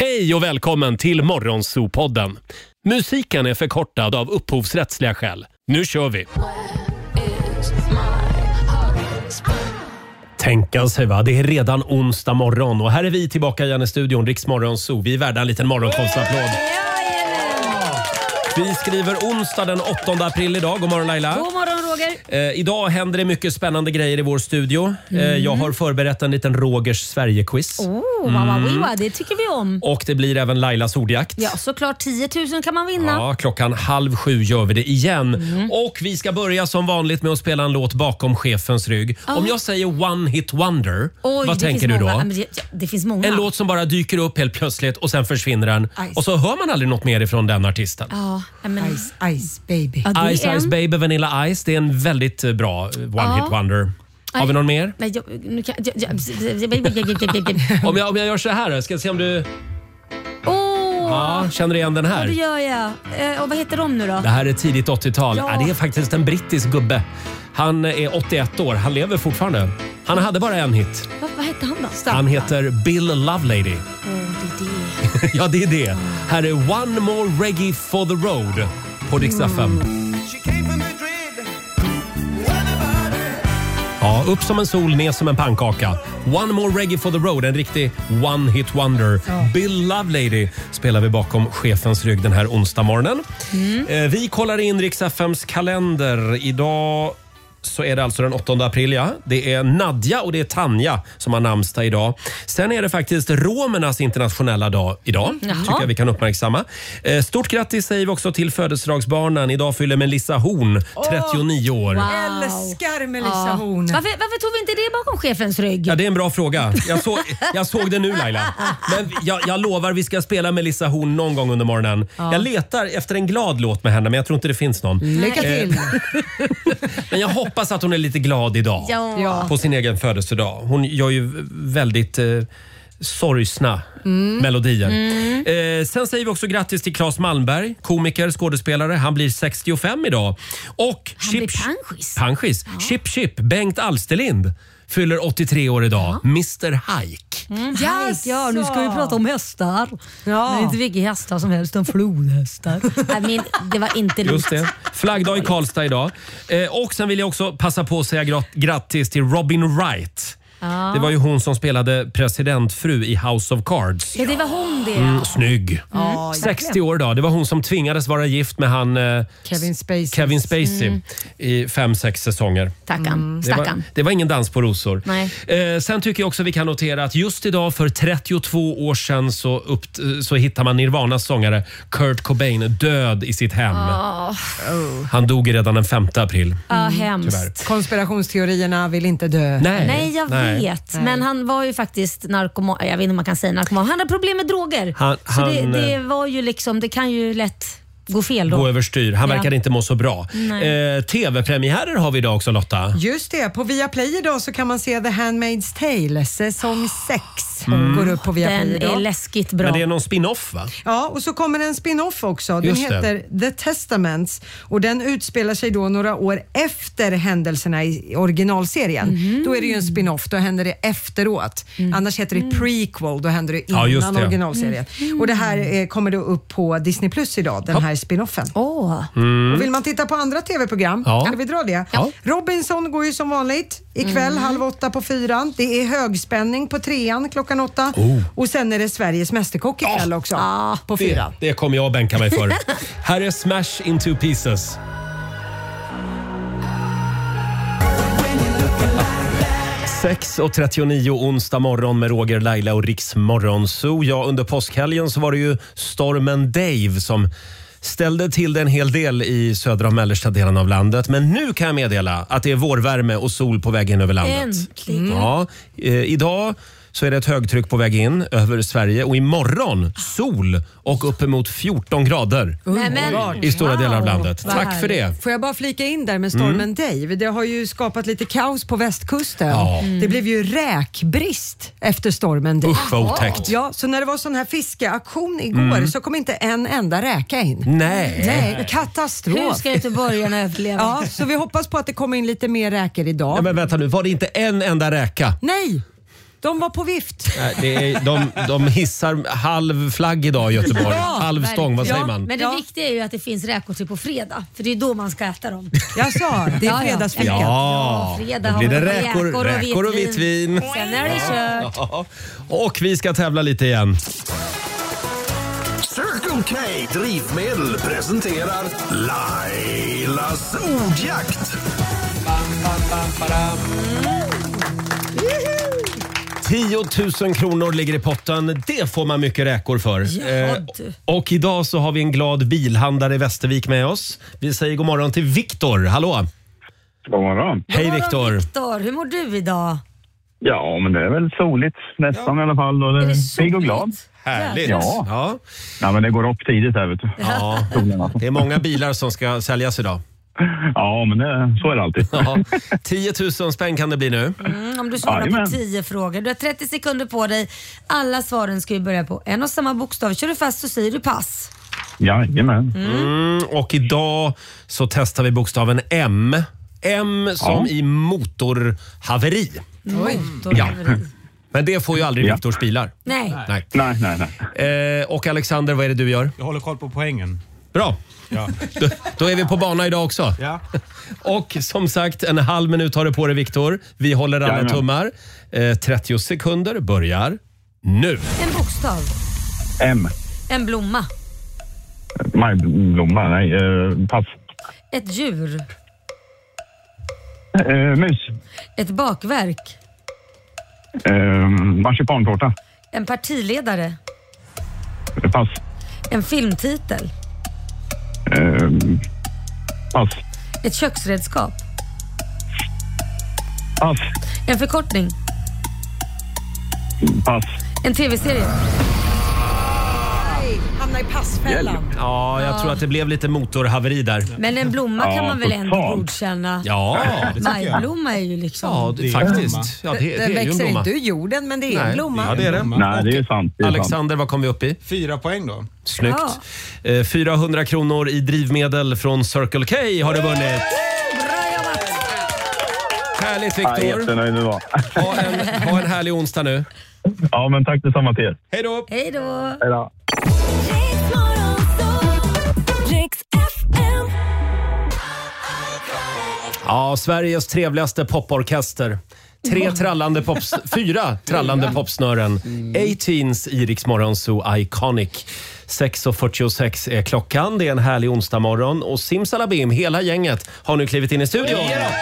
Hej och välkommen till Morgonzoo-podden. Musiken är förkortad av upphovsrättsliga skäl. Nu kör vi! Tänka sig va, det är redan onsdag morgon och här är vi tillbaka igen i studion, Rix Morgonzoo. Vi är värda en liten morgonkonstapplåd. Vi skriver onsdag den 8 april idag. God morgon Laila. God morgon Roger. Idag händer det mycket spännande grejer i vår studio. Jag har förberett en liten Rogers Sverige-quiz. Det tycker vi om. Och det blir även Lailas ordjakt. Ja, såklart 10 000 kan man vinna. Ja, 6:30 gör vi det igen. Och vi ska börja som vanligt med att spela en låt bakom chefens rygg. Om jag säger One Hit Wonder, vad tänker du då? Det finns många. En låt som bara dyker upp helt plötsligt och sen försvinner den. Och så hör man aldrig något mer ifrån den artisten. Ice Baby. Ja, Ice Baby, Vanilla Ice. Det är en väldigt bra One Hit Wonder. Har vi någon mer? Nej, Om jag gör så här, ska jag se om du... Ja, känner du igen den här? det gör jag. Och vad heter de nu då? Det här är tidigt 80-tal. Ja. Det är faktiskt en brittisk gubbe. Han är 81 år. Han lever fortfarande. Han hade bara en hit. Vad hette han då? Han heter Bill Lovelady. Det är det. Ja, det är det. Här är One More Reggae for the Road på Rix FM. Ja, upp som en sol, ner som en pannkaka. One More Reggae for the Road, en riktig one hit wonder. Bill Lovelady spelar vi bakom chefens rygg den här onsdag morgonen. Vi kollar in Rix FMs kalender. Idag så är det alltså den 8 april, ja. Det är Nadja och det är Tanja som har namnsdag idag. Sen är det faktiskt romernas internationella dag idag. Tycker jag vi kan uppmärksamma. Stort grattis säger vi också till födelsedagsbarnen. Idag fyller Melissa Horn 39 år. Wow. Älskar Melissa Horn. Varför tog vi inte det bakom chefens rygg? Ja, det är en bra fråga. Jag såg det nu Laila. Men jag lovar vi ska spela Melissa Horn någon gång under morgonen. Jag letar efter en glad låt med henne men jag tror inte det finns någon. Lycka till. Men jag hoppas att hon är lite glad idag på sin egen födelsedag. Hon gör ju väldigt sorgsna melodier. Sen säger vi också grattis till Claes Malmberg, komiker, skådespelare. Han blir 65 idag. Och Han blir panschis. Chip Chip, Bengt Alsterlind fyller 83 år idag. Mr. Hike. Ja, nu ska vi prata om hästar. Men inte vilka hästar som helst, utan flodhästar. Det var inte Just det. Flaggdag i Karlstad idag. Och sen vill jag också passa på att säga grattis till Robin Wright. Det var ju hon som spelade presidentfru i House of Cards. Ja, det var hon det. Snygg. 60 år då. Det var hon som tvingades vara gift med han Kevin Spacey i 5-6 säsonger. Det var ingen dans på rosor. Nej. Sen tycker jag också vi kan notera att just idag för 32 år sedan så hittar man Nirvanas sångare Kurt Cobain död i sitt hem. Han dog redan den 5 april. Hemskt. Tyvärr. Konspirationsteorierna vill inte dö. Nej, jag vet. Men han var ju faktiskt narkoman. Jag vet inte om man kan säga narkoman. Han hade problem med droger. Det var ju liksom, det kan ju lätt gå fel då. Gå överstyr. Han verkar inte må så bra. TV-premiärer har vi idag också, Lotta. Just det. På Viaplay idag så kan man se The Handmaid's Tale, säsong 6. Går upp på Viaplay Den idag. är läskigt bra. Men det är någon spin-off va? Ja, och så kommer en spin-off också. Den Just det. heter The Testaments och den utspelar sig då några år efter händelserna i originalserien. Då är det ju en spin-off, då händer det efteråt. Annars heter det prequel, då händer det innan originalserien. Och det här kommer då upp på Disney Plus idag, den här spin-offen. Och vill man titta på andra tv-program, ska vi dra det? Robinson går ju som vanligt ikväll 7:30 på 4. Det är högspänning på 3 klockan 8. Och sen är det Sveriges Mästerkock ikväll också på 4. Det kommer jag bänka mig för. Här är Smash Into Pieces. Sex och 39 onsdag morgon med Roger, Laila och Rix Morgonzoo. Ja, under påskhelgen så var det ju stormen Dave som ställde till det en hel del i södra och mellersta delen av landet. Men nu kan jag meddela att det är vårvärme och sol på väg in över landet. Äntligen. Ja, idag så är det ett högtryck på väg in över Sverige och imorgon sol och uppemot 14 grader i stora delar av landet. Tack för det. Får jag bara flika in där med stormen Dave? Det har ju skapat lite kaos på västkusten. Det blev ju räkbrist efter stormen Dave. Usch vad otäckt. Ja, så när det var sån här fiskeaktion igår så kom inte en enda räka in. Nej, katastrof. Hur ska göteborgarna överleva? Ja, så vi hoppas på att det kommer in lite mer räkor idag. Ja, men vänta nu, var det inte en enda räka? Nej. De var på vift. De hissar halv flagg idag i Göteborg. Halv stång, vad säger man? Men det viktiga är ju att det finns räkor till på fredag. För det är då man ska äta dem. Jag sa, det är fredagsfika. Ja, fredag då blir det räkor och vitt vin. Sen är det kört. Ja. Och vi ska tävla lite igen. Circle K Drivmedel presenterar Lailas ordjakt. 10 000 kronor ligger i potten. Det får man mycket räkor för. Och idag så har vi en glad bilhandlare i Västervik med oss. Vi säger god morgon till Viktor. Hallå! God morgon. Hej Viktor. Viktor, hur mår du idag? Ja, men det är väl soligt nästan i alla fall. Och det är pigg och glad. Härligt. Ja, men det går upp tidigt här, vet du. Ja. Det är många bilar som ska säljas idag. Ja, men så är det alltid. Ja. 10 000 spänn kan det bli nu. Om du svarar på 10 frågor. Du har 30 sekunder på dig. Alla svaren ska ju börja på en och samma bokstav. Kör du fast så säger du pass. Jajamän. Och idag så testar vi bokstaven M. M som i motorhaveri. Motorhaveri. Men det får ju aldrig Viktors bilar. Nej. Och Alexander, vad är det du gör? Jag håller koll på poängen. Bra. Ja. Då är vi på bana idag också. Ja. Och som sagt, en halv minut har du på dig, Viktor. Vi håller alla tummar. 30 sekunder börjar nu. En bokstav. M. En blomma. Majblomma, nej. Pass. Ett djur. Mus. Ett bakverk. Marsipantårta. En partiledare. Pass. En filmtitel. Pass. Ett köksredskap. Pass. En förkortning. Pass. En tv-serie. Hamna i passfällan. Ja, jag tror att det blev lite motorhaveri där. Men en blomma kan man väl ändå godkänna? Ja, majblomma är ju liksom... Ja, faktiskt. Ja, det Den är ju en växer blomma. inte ur jorden, men det är en blomma. Ja, det är det. Nej, det är sant. Alexander, vad kom vi upp i? 4 poäng då. Snyggt. 400 kronor i drivmedel från Circle K har du vunnit. Bra jobbat! Härligt, Ja, Viktor. jättenöjd idag. Ha en härlig onsdag nu. Ja, men tack detsamma till er. Hej då! Hej då! Hej då. Ja, Sveriges trevligaste poporkester. 4 trallande popsnören. 18s i Rix Morgon Zoo Iconic. 6:46 är klockan. Det är en härlig onsdag morgon. Och simsalabim, hela gänget har nu klivit in i studion.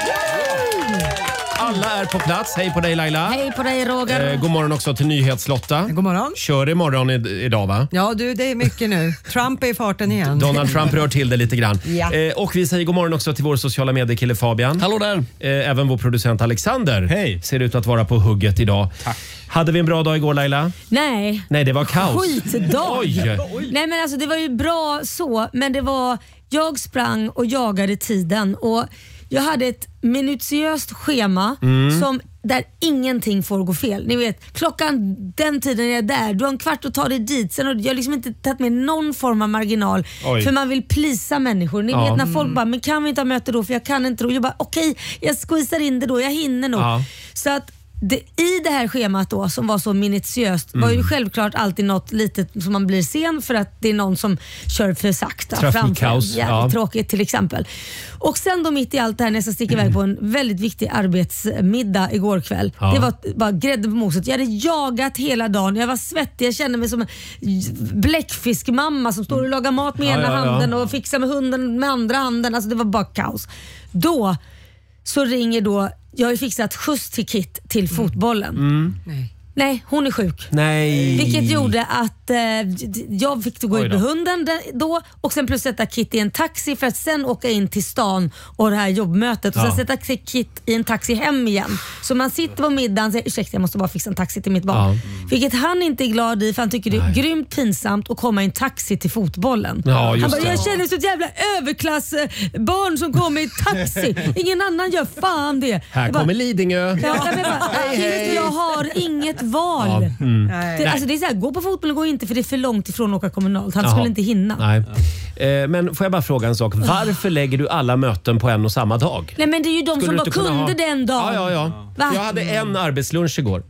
Alla är på plats. Hej på dig Laila. Hej på dig Roger. God morgon också till Nyhetslotta. God morgon. Kör imorgon idag va? Ja du, det är mycket nu. Trump är i farten igen. Donald Trump rör till det lite grann. Ja. Och vi säger god morgon också till vår sociala mediekille Fabian. Hallå där. Även vår producent Alexander. Hej. Ser ut att vara på hugget idag. Tack. Hade vi en bra dag igår Laila? Nej. Nej, det var kaos. Skitdag. Oj. Nej men alltså det var ju bra så, men det var... Jag sprang och jagade tiden och jag hade ett minutiöst schema där ingenting får gå fel. Ni vet, klockan den tiden är jag där. Du har en kvart att ta dig dit. Sen har jag liksom inte tagit med någon form av marginal. Oj. För man vill plisa människor. Ni vet när folk bara, men kan vi inte ha möte då? För jag kan inte då. Jag bara, okej, jag squeezar in det då. Jag hinner nog. Ja. Så att i det här schemat då som var så minutiöst var ju självklart alltid något litet som man blir sen för att det är någon som kör för sakta. Trafikkaos. Jävligt tråkigt till exempel. Och sen då mitt i allt det här när jag sticker iväg på en väldigt viktig arbetsmiddag igår kväll. Ja. Det var bara grädde på moset. Jag hade jagat hela dagen. Jag var svettig. Jag kände mig som en bläckfiskmamma som står och lagar mat med ena handen och fixar med hunden med andra handen. Alltså det var bara kaos. Då så ringer då, jag har ju fixat skjuts till Kit till fotbollen. Nej, hon är sjuk. Nej. Vilket gjorde att jag fick gå ut med hunden då och sen plus sätta Kit i en taxi för att sen åka in till stan och det här jobbmötet och sen sätta Kit i en taxi hem igen. Så man sitter på middagen och säger, ursäkta jag måste bara fixa en taxi till mitt barn. Vilket han inte är glad i för han tycker det är grymt pinsamt att komma i en taxi till fotbollen. Ja, just han bara, det. jag känner så ett jävla överklassbarn som kommer i taxi. Ingen annan gör fan det. Här kommer Lidingö. Jag har inget val. Alltså det är så här, gå på fotbollen går inte för det är för långt ifrån att åka kommunalt. Han skulle inte hinna. Nej. Men får jag bara fråga en sak. Varför lägger du alla möten på en och samma dag? Nej men det är ju de som bara kunde den dagen. Ja. Jag hade en arbetslunch igår.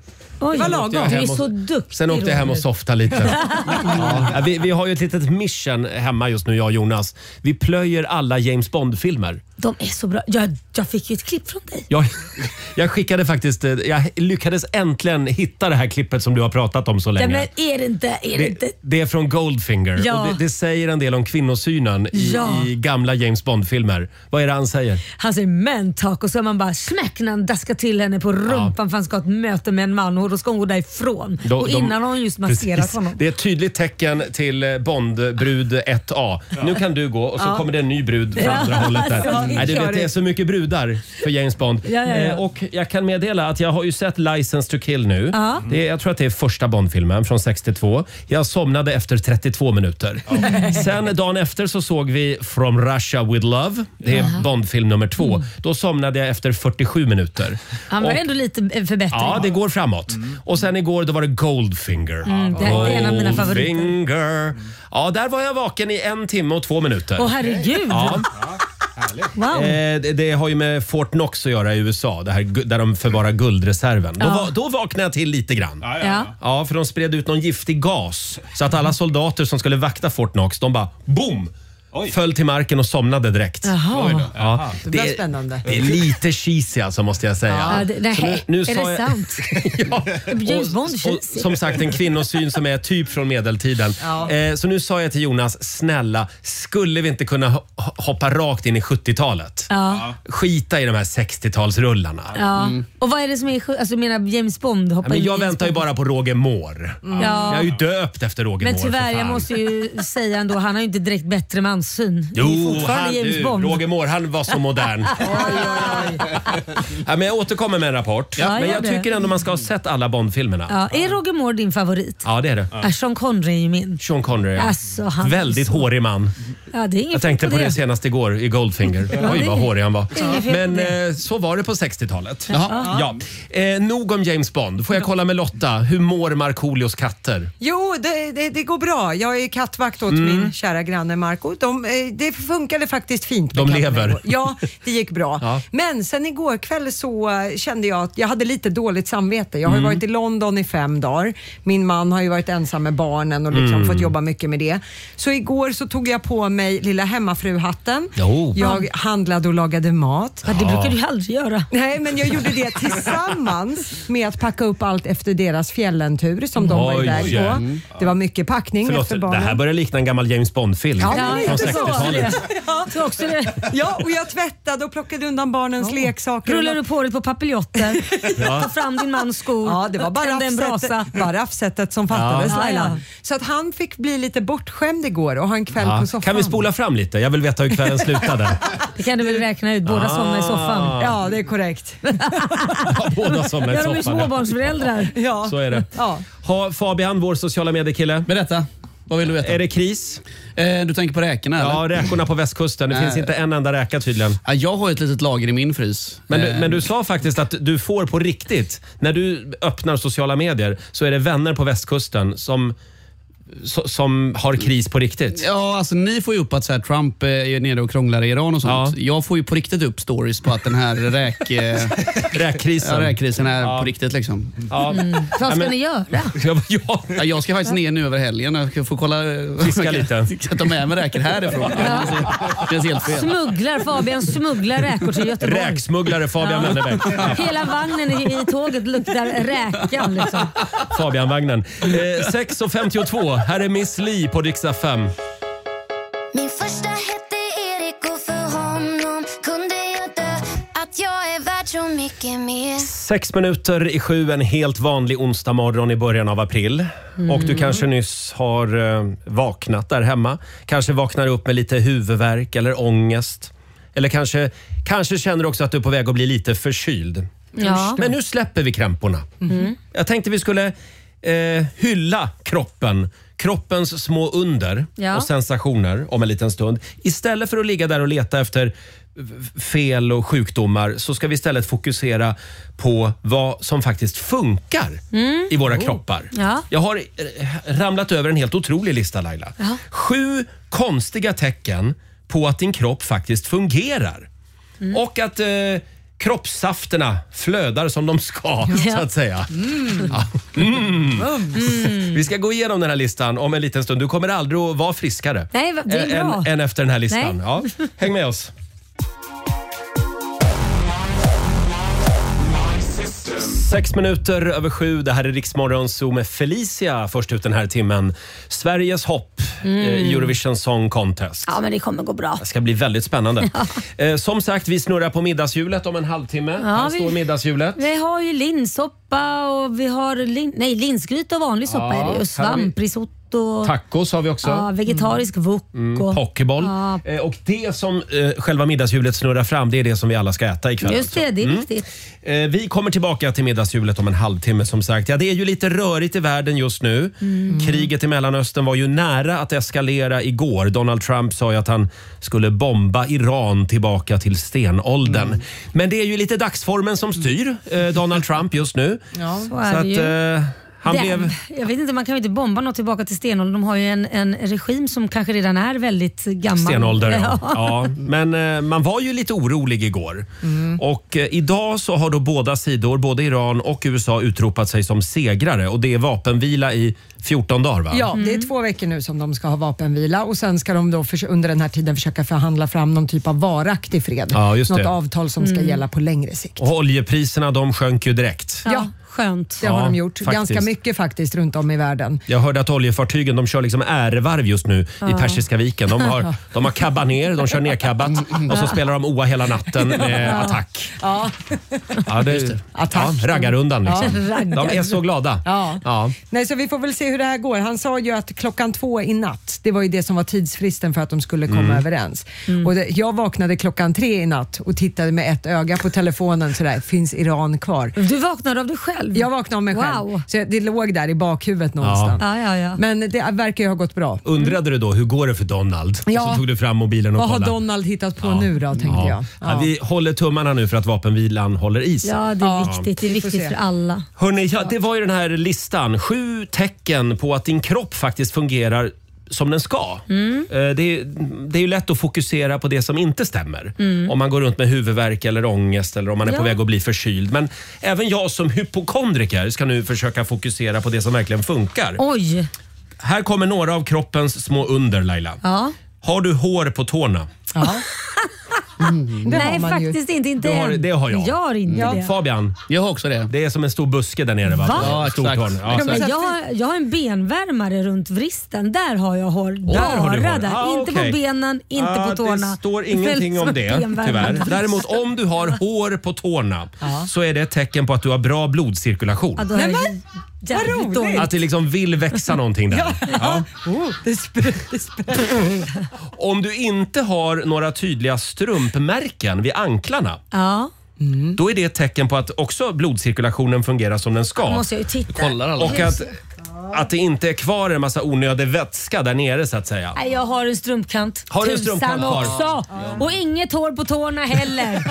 Oj, det var lagom. Du är så duktig. Sen åkte jag hem och softade lite. Vi har ju ett litet mission hemma just nu, jag och Jonas. Vi plöjer alla James Bond-filmer. De är så bra. Jag fick ju ett klipp från dig. Jag skickade faktiskt, jag lyckades äntligen hitta det här klippet som du har pratat om så länge. Ja, men är det inte? Det är från Goldfinger. Ja. Och det säger en del om kvinnosynen i gamla James Bond-filmer. Vad är det han säger? Han säger men tack och så är man bara smäck när han daskar till henne på rumpan för han ska ha ett möte med en man och då ska hon gå därifrån. Och innan har hon just masserat honom. Det är ett tydligt tecken till Bondbrud 1A. Ja. Nu kan du gå och så kommer det en ny brud från andra hållet där. Nej, det är så mycket brudar för James Bond. Ja. Och jag kan meddela att jag har ju sett License to Kill nu. Jag tror att det är första Bond-filmen från 62. Jag somnade efter 32 minuter. Sen dagen efter så såg vi From Russia with Love. Det är Bond-film nummer 2. Då somnade jag efter 47 minuter. Han var ändå lite förbättring. Ja, det går framåt. Och sen igår då var det Goldfinger. Det är en av mina favoriter. Goldfinger. Ja, där var jag vaken i 1 timme och 2 minuter. Åh herregud. Ja. Wow. Det har ju med Fort Knox att göra i USA, det här, där de förvarar guldreserven. Då vaknade jag till lite grann. Ja, för de spred ut någon giftig gas så att alla soldater som skulle vakta Fort Knox, de bara boom! Föll till marken och somnade direkt. Ja, det är spännande. Det är lite cheesy alltså, måste jag säga. Nu är det sant? James Bond cheesy. Som sagt, en kvinnosyn som är typ från medeltiden. Så nu sa jag till Jonas, snälla, skulle vi inte kunna hoppa rakt in i 70-talet? Skita i de här 60-talsrullarna. Och vad är det som är, alltså menar James Bond hoppar in? Jag väntar ju bara på Roger Moore. Jag är ju döpt efter Roger Moore. Men tyvärr, jag måste ju säga ändå, han har ju inte direkt bättre mansyn. Jo, Roger Moore, han var så modern. Men jag återkommer med en rapport. Men jag tycker ändå man ska ha sett alla Bond-filmerna. Är Roger Moore din favorit? Ja, det är det. Sean Connery är ju min. Sean Connery, alltså, väldigt hårig man. Jag tänkte på det senast igår i Goldfinger. Oj, vad hårig han var. Men så var det på 60-talet. Nog om James Bond. Får jag kolla med Lotta, hur mår Markoolios katter? Jo, det går bra. Jag är kattvakt åt min kära granne Marco. Det funkade faktiskt fint. De lever. Ja, det gick bra. Men sen igår kväll så kände jag att jag hade lite dåligt samvete. Jag har ju varit i London i 5 dagar. Min man har ju varit ensam med barnen och liksom fått jobba mycket med det. Så igår så tog jag på mig lilla hemmafruhatten. Jag handlade och lagade mat. Det brukar du aldrig göra. Nej, men jag gjorde det tillsammans med att packa upp allt efter deras fjällentur som de var iväg på. Det var mycket packning efter barnen. Det här börjar likna en gammal James Bond-film från 60-talet. Ja, och jag tvättade och plockade undan barnens leksaker. Rullade du på det på papiljotter? Ta fram din mans skor. Ja, det var bara raffsättet som fattades, Laila. Så att han fick bli lite bortskämd igår och ha en kväll på soffan. Kan vi spola fram lite? Jag vill veta hur kvällen slutade. Det kan du väl räkna ut, båda somnar i soffan. Ja, det är korrekt. Båda somnar i soffan. De är småbarnsföräldrar. Ja. Så är det. Fabian, vår sociala mediekille. Berätta. Vad vill du veta? Är det kris? Du tänker på räkorna eller? Ja, räkorna på västkusten. Det finns inte en enda räka tydligen. Jag har ett litet lager i min frys. Men du sa faktiskt att du får på riktigt. När du öppnar sociala medier så är det vänner på västkusten som har kris på riktigt. Ja, alltså ni får ju upp att så här, Trump är nere och krånglar i Iran och sånt. Jag får ju på riktigt upp stories på att den här räkkrisen är på riktigt liksom. Vad ska ni göra? Jag ska faktiskt ner nu över helgen. Jag ska få kolla fiska lite. Ska ta med mig räkor härifrån. Det är helt fel. Fabian smugglar räkor till Göteborg. Räksmugglare Fabian Wennerberg. Hela vagnen i tåget luktar räkan liksom. Fabian-vagnen. 6:52. Här är Miss Li på Dix FM. Min första hette Erik och för honom kunde jag dö. Att jag är värd så mycket mer. 6:07, en helt vanlig onsdag morgon i början av april. Och du kanske nyss har vaknat där hemma. Kanske vaknar upp med lite huvudvärk eller ångest. Eller kanske känner du också att du är på väg att bli lite förkyld. Ja. Men nu släpper vi krämporna. Jag tänkte vi skulle hylla kroppens små under och sensationer om en liten stund. Istället för att ligga där och leta efter fel och sjukdomar så ska vi istället fokusera på vad som faktiskt funkar i våra kroppar. Jag har ramlat över en helt otrolig lista, Laila. 7 konstiga tecken på att din kropp faktiskt fungerar. Och att kroppssafterna flödar som de ska, så att säga. Vi ska gå igenom den här listan om en liten stund. Du kommer aldrig att vara friskare. Nej, det är bra. Än efter den här listan. Ja, häng med oss. 6:06. Det här är Riksmorgon Zoo med Felicia först ut den här timmen. Sveriges hopp i Eurovision Song Contest. Ja, men det kommer gå bra. Det ska bli väldigt spännande. Som sagt, vi snurrar på middagshjulet om en halvtimme. Här står middagshjulet. Vi har ju linssoppa och vi har linsgryta och vanlig soppa är det ju. Svamprisotto. Tacos har vi också. Ja, vegetarisk wok. Pokéball. Och det som själva middagshjulet snurrar fram, det är det som vi alla ska äta ikväll. Just det, det är viktigt. Vi kommer tillbaka till middagshjulet om en halvtimme som sagt. Ja, det är ju lite rörigt i världen just nu. Kriget i Mellanöstern var ju nära att eskalera igår. Donald Trump sa ju att han skulle bomba Iran tillbaka till stenåldern. Men det är ju lite dagsformen som styr Donald Trump just nu. Ja, så är det ju. Jag vet inte, man kan ju inte bomba något tillbaka till stenåldern. De har ju en regim som kanske redan är väldigt gammal. Stenålder, ja. Men man var ju lite orolig igår. Och idag så har då båda sidor, både Iran och USA, utropat sig som segrare. Och det är vapenvila i 14 dagar, va? Ja, det är 2 veckor nu som de ska ha vapenvila. Och sen ska de då under den här tiden försöka förhandla fram någon typ av varaktig fred. Ja, just det. Något avtal som ska gälla på längre sikt. Och oljepriserna, de sjönk ju direkt. Ja. Skönt. Det har de gjort. Faktiskt. Ganska mycket faktiskt runt om i världen. Jag hörde att oljefartygen, de kör liksom ärevarv just nu i Persiska viken. De har kabbat ner, de kör ner kabbat och så spelar de OA hela natten med attack. Ja, attack. Raggarundan liksom. De är så glada. Ja. Nej, så vi får väl se hur det här går. Han sa ju att 2:00 i natt, det var ju det som var tidsfristen för att de skulle komma överens. Och jag vaknade 3:00 i natt och tittade med ett öga på telefonen sådär, finns Iran kvar? Du vaknade av dig själv? Jag vaknade av mig själv. Så det låg där i bakhuvudet någonstans. Ja. Men det verkar ju ha gått bra. Undrade du då, hur går det för Donald? Och så tog du fram mobilen och vad kollade. har Donald hittat på nu då, tänkte jag. Ja, vi håller tummarna nu för att vapenvilan håller i sig. Ja, det är viktigt. Det är viktigt för alla. Hörrni, det var ju den här listan. 7 tecken på att din kropp faktiskt fungerar som den ska. Det är ju lätt att fokusera på det som inte stämmer. Om man går runt med huvudvärk eller ångest eller om man är på väg att bli förkyld. Men även jag som hypokondriker ska nu försöka fokusera på det som verkligen funkar. Oj! Här kommer några av kroppens små under, Laila. Ja. Har du hår på tårna? Ja. Nej, faktiskt inte än. Det har jag. Jag har inte det. Fabian? Jag har också det. Det är som en stor buske där nere, va? Ja, exakt. Men jag har en benvärmare runt vristen. Där har jag hår. Där har du hår. Där. Inte på benen, inte på tårna. Det står ingenting om det, tyvärr. Däremot om du har hår på tårna så är det ett tecken på att du har bra blodcirkulation. Vad roligt! Att det liksom vill växa någonting där. Ja. Det sprätter. Om du inte har några tydliga strumpmärken vid anklarna, då är det ett tecken på att också blodcirkulationen fungerar som den ska. Då måste jag ju titta. Och att det inte är kvar en massa onödig vätska där nere, så att säga. Nej, jag har en strumpkant. Har du en strumpkant kvar? Också. Och inget hår på tårna heller.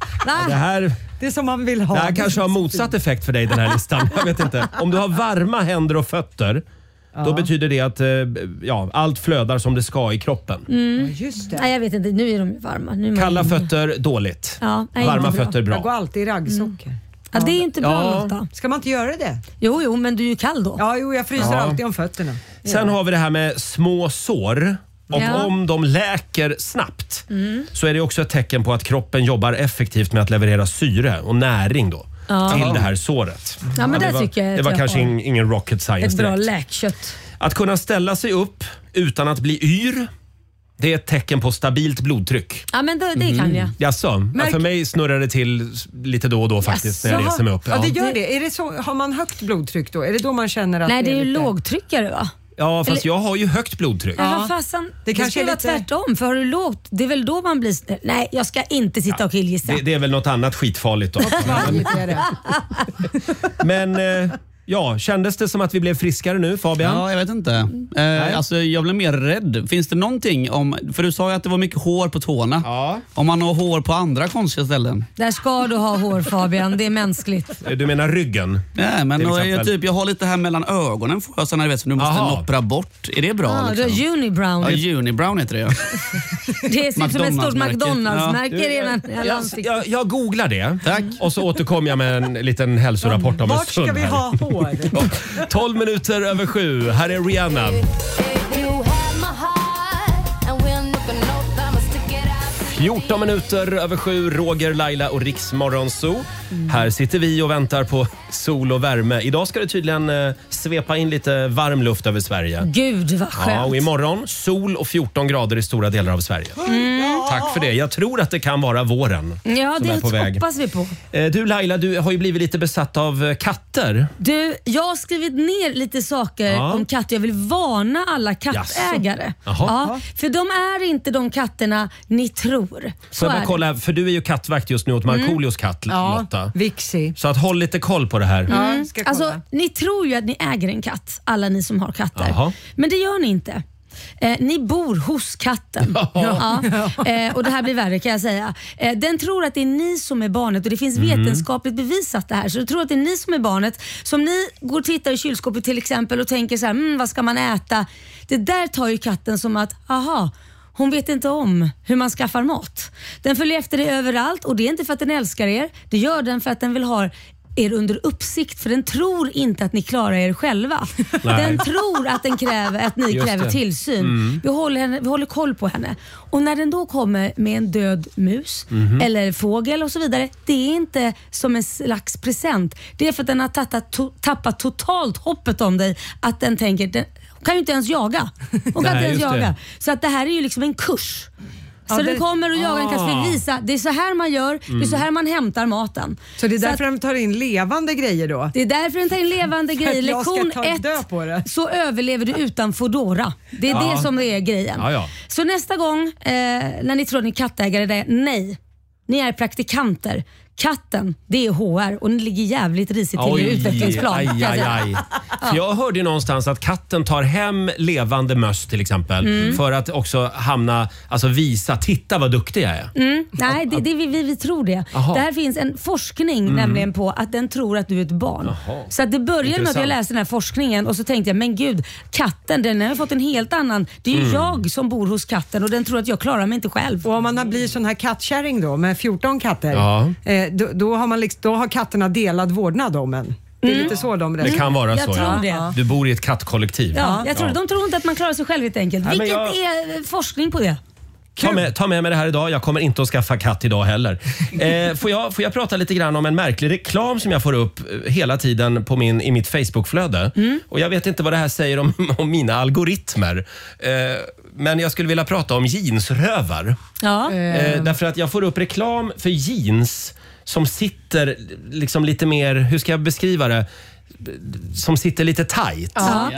Det är som man vill ha. Det här kanske har motsatt effekt för dig, den här listan. Jag vet inte. Om du har varma händer och fötter, då betyder det att allt flödar som det ska i kroppen. Just det. Nej, jag vet inte. Nu är de varma. Kalla fötter, dåligt. Varma fötter, bra. Jag går alltid i raggsockor. Ja, det är inte bra, Lotta. Ska man inte göra det? Jo, men du är ju kall då. Ja, jag fryser alltid om fötterna. Sen har vi det här med små sår. Och om de läker snabbt så är det också ett tecken på att kroppen jobbar effektivt med att leverera syre och näring då till det här såret. Ja, men det var kanske ingen rocket science ett bra direkt. läkkött. Att kunna ställa sig upp utan att bli yr, det är ett tecken på stabilt blodtryck. Ja, men det kan jag. Jaså? För mig snurrar det till lite då och då faktiskt när jag reser mig upp. Ja, det gör det. Är det så, har man högt blodtryck då? Är det då man känner att Nej, det är ju lite lågtryckare, va? Ja, fast jag har ju högt blodtryck. Ja, fasen, det kanske ska vara tvärtom, för har du lågt, det är väl då man blir... Nej, jag ska inte sitta och killgissa. Det är väl något annat skitfarligt då. farligt är det. Men Ja, kändes det som att vi blev friskare nu, Fabian? Ja, jag vet inte. Alltså, jag blev mer rädd. Finns det någonting om... För du sa ju att det var mycket hår på tårna. Ja. Om man har hår på andra konstiga ställen. Där ska du ha hår, Fabian. Det är mänskligt. Du menar ryggen? Nej, men jag har lite här mellan ögonen får jag så när du vet, så du måste noppra bort. Är det bra? Du har unibrow. Ja, unibrow heter det. Det ser ut som ett stort McDonalds-märke redan. Jag googlar det. Tack. Och så återkommer jag med en liten hälsorapport om en stund. Vart ska vi ha hår? 12 minuter över 7. Här är Rihanna. 14 minuter över 7. Roger, Laila och Riks Morgonzoo. Här sitter vi och väntar på sol och värme. Idag ska det tydligen svepa in lite varm luft över Sverige. Gud vad skönt. Ja, och imorgon sol och 14 grader i stora delar av Sverige. Tack för det. Jag tror att det kan vara våren. Ja, som är på väg. hoppas vi på. Du Laila, du har ju blivit lite besatt av katter. Du, jag har skrivit ner lite saker om katter. Jag vill varna alla kattägare. Ja, för de är inte de katterna ni tror. Så jag bara kolla, för du är ju kattvakt just nu åt Markoolios katt, Lotta. Vixi. Så att håll lite koll på det här. Ska kolla. Alltså, ni tror ju att ni äger en katt, alla ni som har katter. Jaha. Men det gör ni inte. Ni bor hos katten. Och det här blir värre kan jag säga. Den tror att det är ni som är barnet och det finns vetenskapligt bevisat det här. Så du tror att det är ni som är barnet. Som ni går och tittar i kylskåpet till exempel och tänker så här, vad ska man äta? Det där tar ju katten som att, hon vet inte om hur man skaffar mat. Den följer efter det överallt och det är inte för att den älskar er. Det gör den för att den vill ha er under uppsikt, för den tror inte att ni klarar er själva. Den tror att ni kräver tillsyn. Vi håller koll på henne. Och när den då kommer med en död mus eller fågel och så vidare, det är inte som en slags present. Det är för att den har tappat totalt hoppet om dig, att den tänker, kan ju inte ens jaga. Hon kan inte ens jaga. Så att det här är ju liksom en kurs. Så den kommer och jagar en katt för att visa, det är så här man gör, det är så här man hämtar maten. Så det är därför de tar in levande grejer då? Det är därför den tar in levande grejer. Lektion 1, så överlever du utan fodora. Det är det som är grejen. Så nästa gång när ni tror att ni är kattägare, nej, ni är praktikanter. Katten, det är HR och den ligger jävligt risigt till i utvecklingsplan. För jag hörde ju någonstans att katten tar hem levande möss till exempel för att också visa, titta vad duktig jag är. Nej, vi tror det. Det här finns en forskning nämligen på att den tror att du är ett barn. Så att det började med att jag läste den här forskningen och så tänkte jag, men gud, katten den har fått en helt annan, det är ju jag som bor hos katten och den tror att jag klarar mig inte själv. Och om man blir sån här kattkärring då med 14 katter, då har katterna delad vårdnad om en. Det är lite så de resonerar. Det kan vara jag så. Tror det. Du bor i ett kattkollektiv. Jag tror de tror inte att man klarar sig själv helt enkelt. Vilket är forskning på det? Ta med mig det här idag. Jag kommer inte att skaffa katt idag heller. Får jag prata lite grann om en märklig reklam som jag får upp hela tiden i mitt Facebookflöde. Och jag vet inte vad det här säger om mina algoritmer. Men jag skulle vilja prata om jeansrövar. Därför att jag får upp reklam för jeans som sitter liksom lite mer, hur ska jag beskriva det? Som sitter lite tight.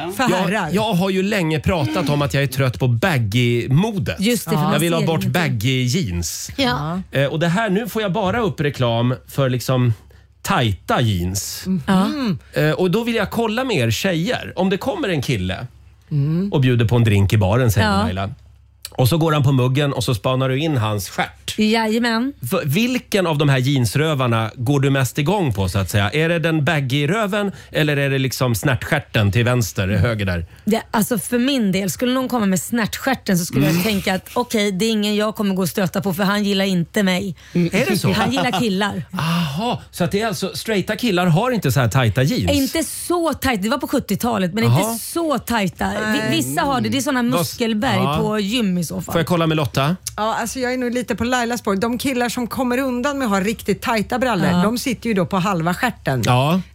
Jag har ju länge pratat om att jag är trött på baggy-modet. Just det, jag vill ha bort baggy jeans. Och det här, nu får jag bara upp reklam för liksom tajta jeans. Och då vill jag kolla med er tjejer. Om det kommer en kille och bjuder på en drink i baren, säger Laila. Och så går han på muggen och så spanar du in hans stjärt. Jajamän. Vilken av de här jeansrövarna går du mest igång på så att säga? Är det den baggy-röven eller är det liksom snärtstjärten till vänster, höger där? Alltså för min del, skulle någon komma med snärtstjärten så skulle jag tänka att okej, det är ingen jag kommer gå och stöta på för han gillar inte mig. Är det så? Han gillar killar. Aha, så att det är alltså straighta killar har inte så här tajta jeans? Inte så tajta, det var på 70-talet men inte så tajta. Vissa har det, är sådana muskelberg på gym i så fall. Får jag kolla med Lotta? Ja, alltså jag är nog lite på Lailas spår. De killar som kommer undan med att ha riktigt tajta brallor, de sitter ju då på halva stjärten.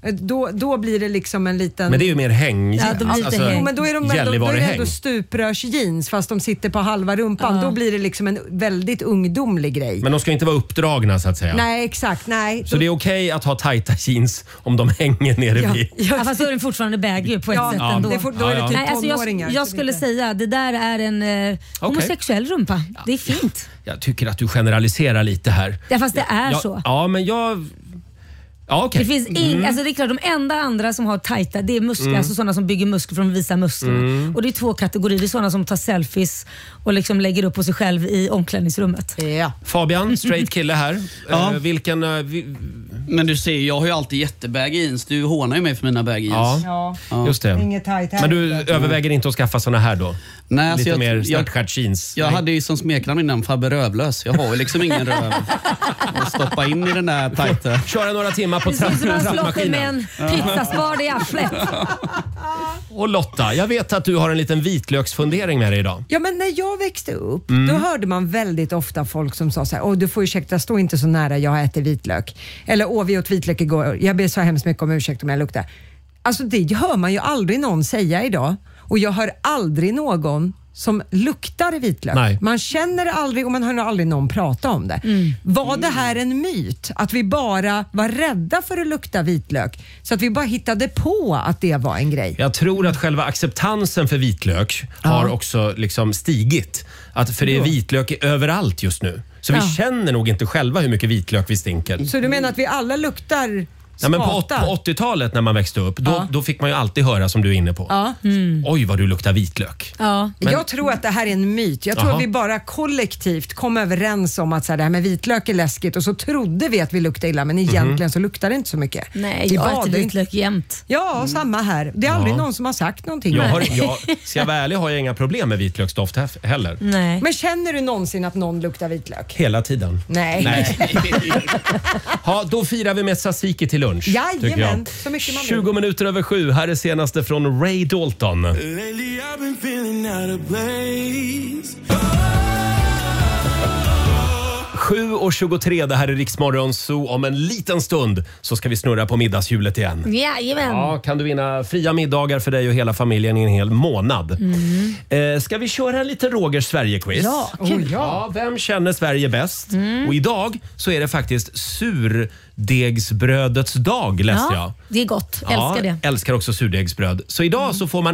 Då blir det liksom en liten... Men det är ju mer häng. Men då är de ändå stuprörsjeans fast de sitter på halva rumpan. Då blir det liksom en väldigt ungdomlig grej. Men de ska inte vara uppdragna så att säga. Nej, exakt. Nej. Så det är okej att ha tajta jeans om de hänger nere vid... fast då är den fortfarande baggy på ett sätt ändå. Då är det typ tonåringar. Jag skulle säga det där är en homosexuell rumpa. Det är fint. Jag tycker att du generaliserar lite här. Ja, fast det är så. Ja, men Ja, okay. Det finns alltså det är klart, de enda andra som har tajta, det är muskler, alltså sådana som bygger muskler för att visa muskler. Och det är 2 kategorier. Det är sådana som tar selfies och liksom lägger upp på sig själv i omklädningsrummet. Ja. Fabian, straight kille här. Vilken... Men du ser, jag har ju alltid jättebaggy jeans. Du hånar ju mig för mina baggy jeans. Ja. Just det. Inget tajt här. Men du överväger inte att skaffa såna här då? Nej, alltså lite mer snärtstjärt jeans. Jag hade ju som smeknamn innan Fabbe Rövlös. Jag har ju liksom ingen röv att stoppa in i den där tajta. Köra några timmar på trappmaskinen. Med en pizzaspad i arslet. Och Lotta, jag vet att du har en liten vitlöksfundering med dig idag. Ja, men när jag växte upp, då hörde man väldigt ofta folk som sa så här: du får ursäkta, stå inte så nära, jag äter vitlök. Eller vi åt vitlök igår, jag ber så hemskt mycket om ursäkt om jag luktar. Alltså det hör man ju aldrig någon säga idag. Och jag hör aldrig någon som luktar vitlök. Nej. Man känner det aldrig och man hör aldrig någon prata om det. Var det här en myt? Att vi bara var rädda för att lukta vitlök? Så att vi bara hittade på att det var en grej? Jag tror att själva acceptansen för vitlök har också liksom stigit. För det är vitlök överallt just nu. Så vi känner nog inte själva hur mycket vitlök vi stinker. Så du menar att vi alla luktar... Ja, men på 80-talet när man växte upp, då fick man ju alltid höra, som du är inne på. Oj, vad du luktar vitlök. Ja. Men... Jag tror att det här är en myt. Jag tror att vi bara kollektivt kom överens om att så här, det här med vitlök är läskigt, och så trodde vi att vi luktade illa, men egentligen så luktar det inte så mycket. Nej, jag äter vitlök jämt. Ja, samma här. Det är aldrig någon som har sagt någonting. Ska jag vara ärlig har jag inga problem med vitlöksdoft heller. Nej. Men känner du någonsin att någon luktar vitlök? Hela tiden. Nej. Då firar vi med tzatziki till lunch. Jajamän, så mycket man vill. 20 minuter över 7. Här är senaste från Ray Dalton. 7:23, det här är Riksmorgon Zoo. Om en liten stund så ska vi snurra på middagshjulet igen. Jajamän. Ja, kan du vinna fria middagar för dig och hela familjen i en hel månad. Ska vi köra en liten Rogers Sverige-quiz? Ja, kul. Ja, vem känner Sverige bäst? Och idag så är det faktiskt surdegsbrödets dag, läste jag. Det är gott. Älskar det. Älskar också surdegsbröd. Så idag så får man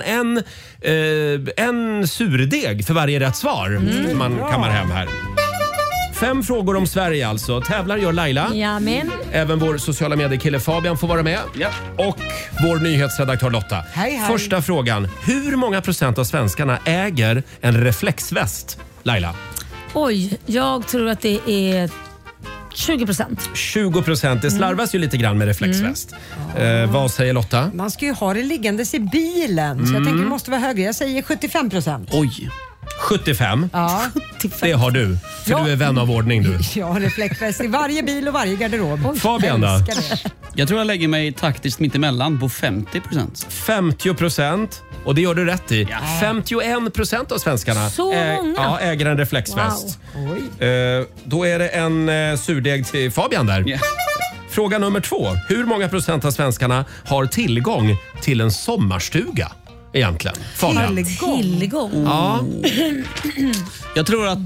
en surdeg för varje rätt svar som man kammar hem här. 5 frågor om Sverige alltså. Tävlar gör Laila. Jamen. Även vår sociala mediekille Fabian får vara med. Ja. Och vår nyhetsredaktör Lotta. Hej. Första frågan. Hur många procent av svenskarna äger en reflexväst? Laila? Oj, jag tror att det är 20%. 20%. Det slarvas ju lite grann med reflexväst. Vad säger Lotta? Man ska ju ha det liggandes i bilen, så jag tänker det måste vara högre. Jag säger 75%. Oj. 75? Ja. Det har du. För du är vän av ordning du. Ja, reflexväst i varje bil och varje garderob. Fabian då? Jag tror jag lägger mig taktiskt mitt emellan på 50%. 50%. Och det gör du rätt i. 51% av svenskarna äger en reflexväst. Wow. Då är det en surdeg till Fabian där. Yeah. Fråga nummer 2. Hur många procent av svenskarna har tillgång till en sommarstuga? Egentligen. Fabian. Tillgång? Ja. Jag tror att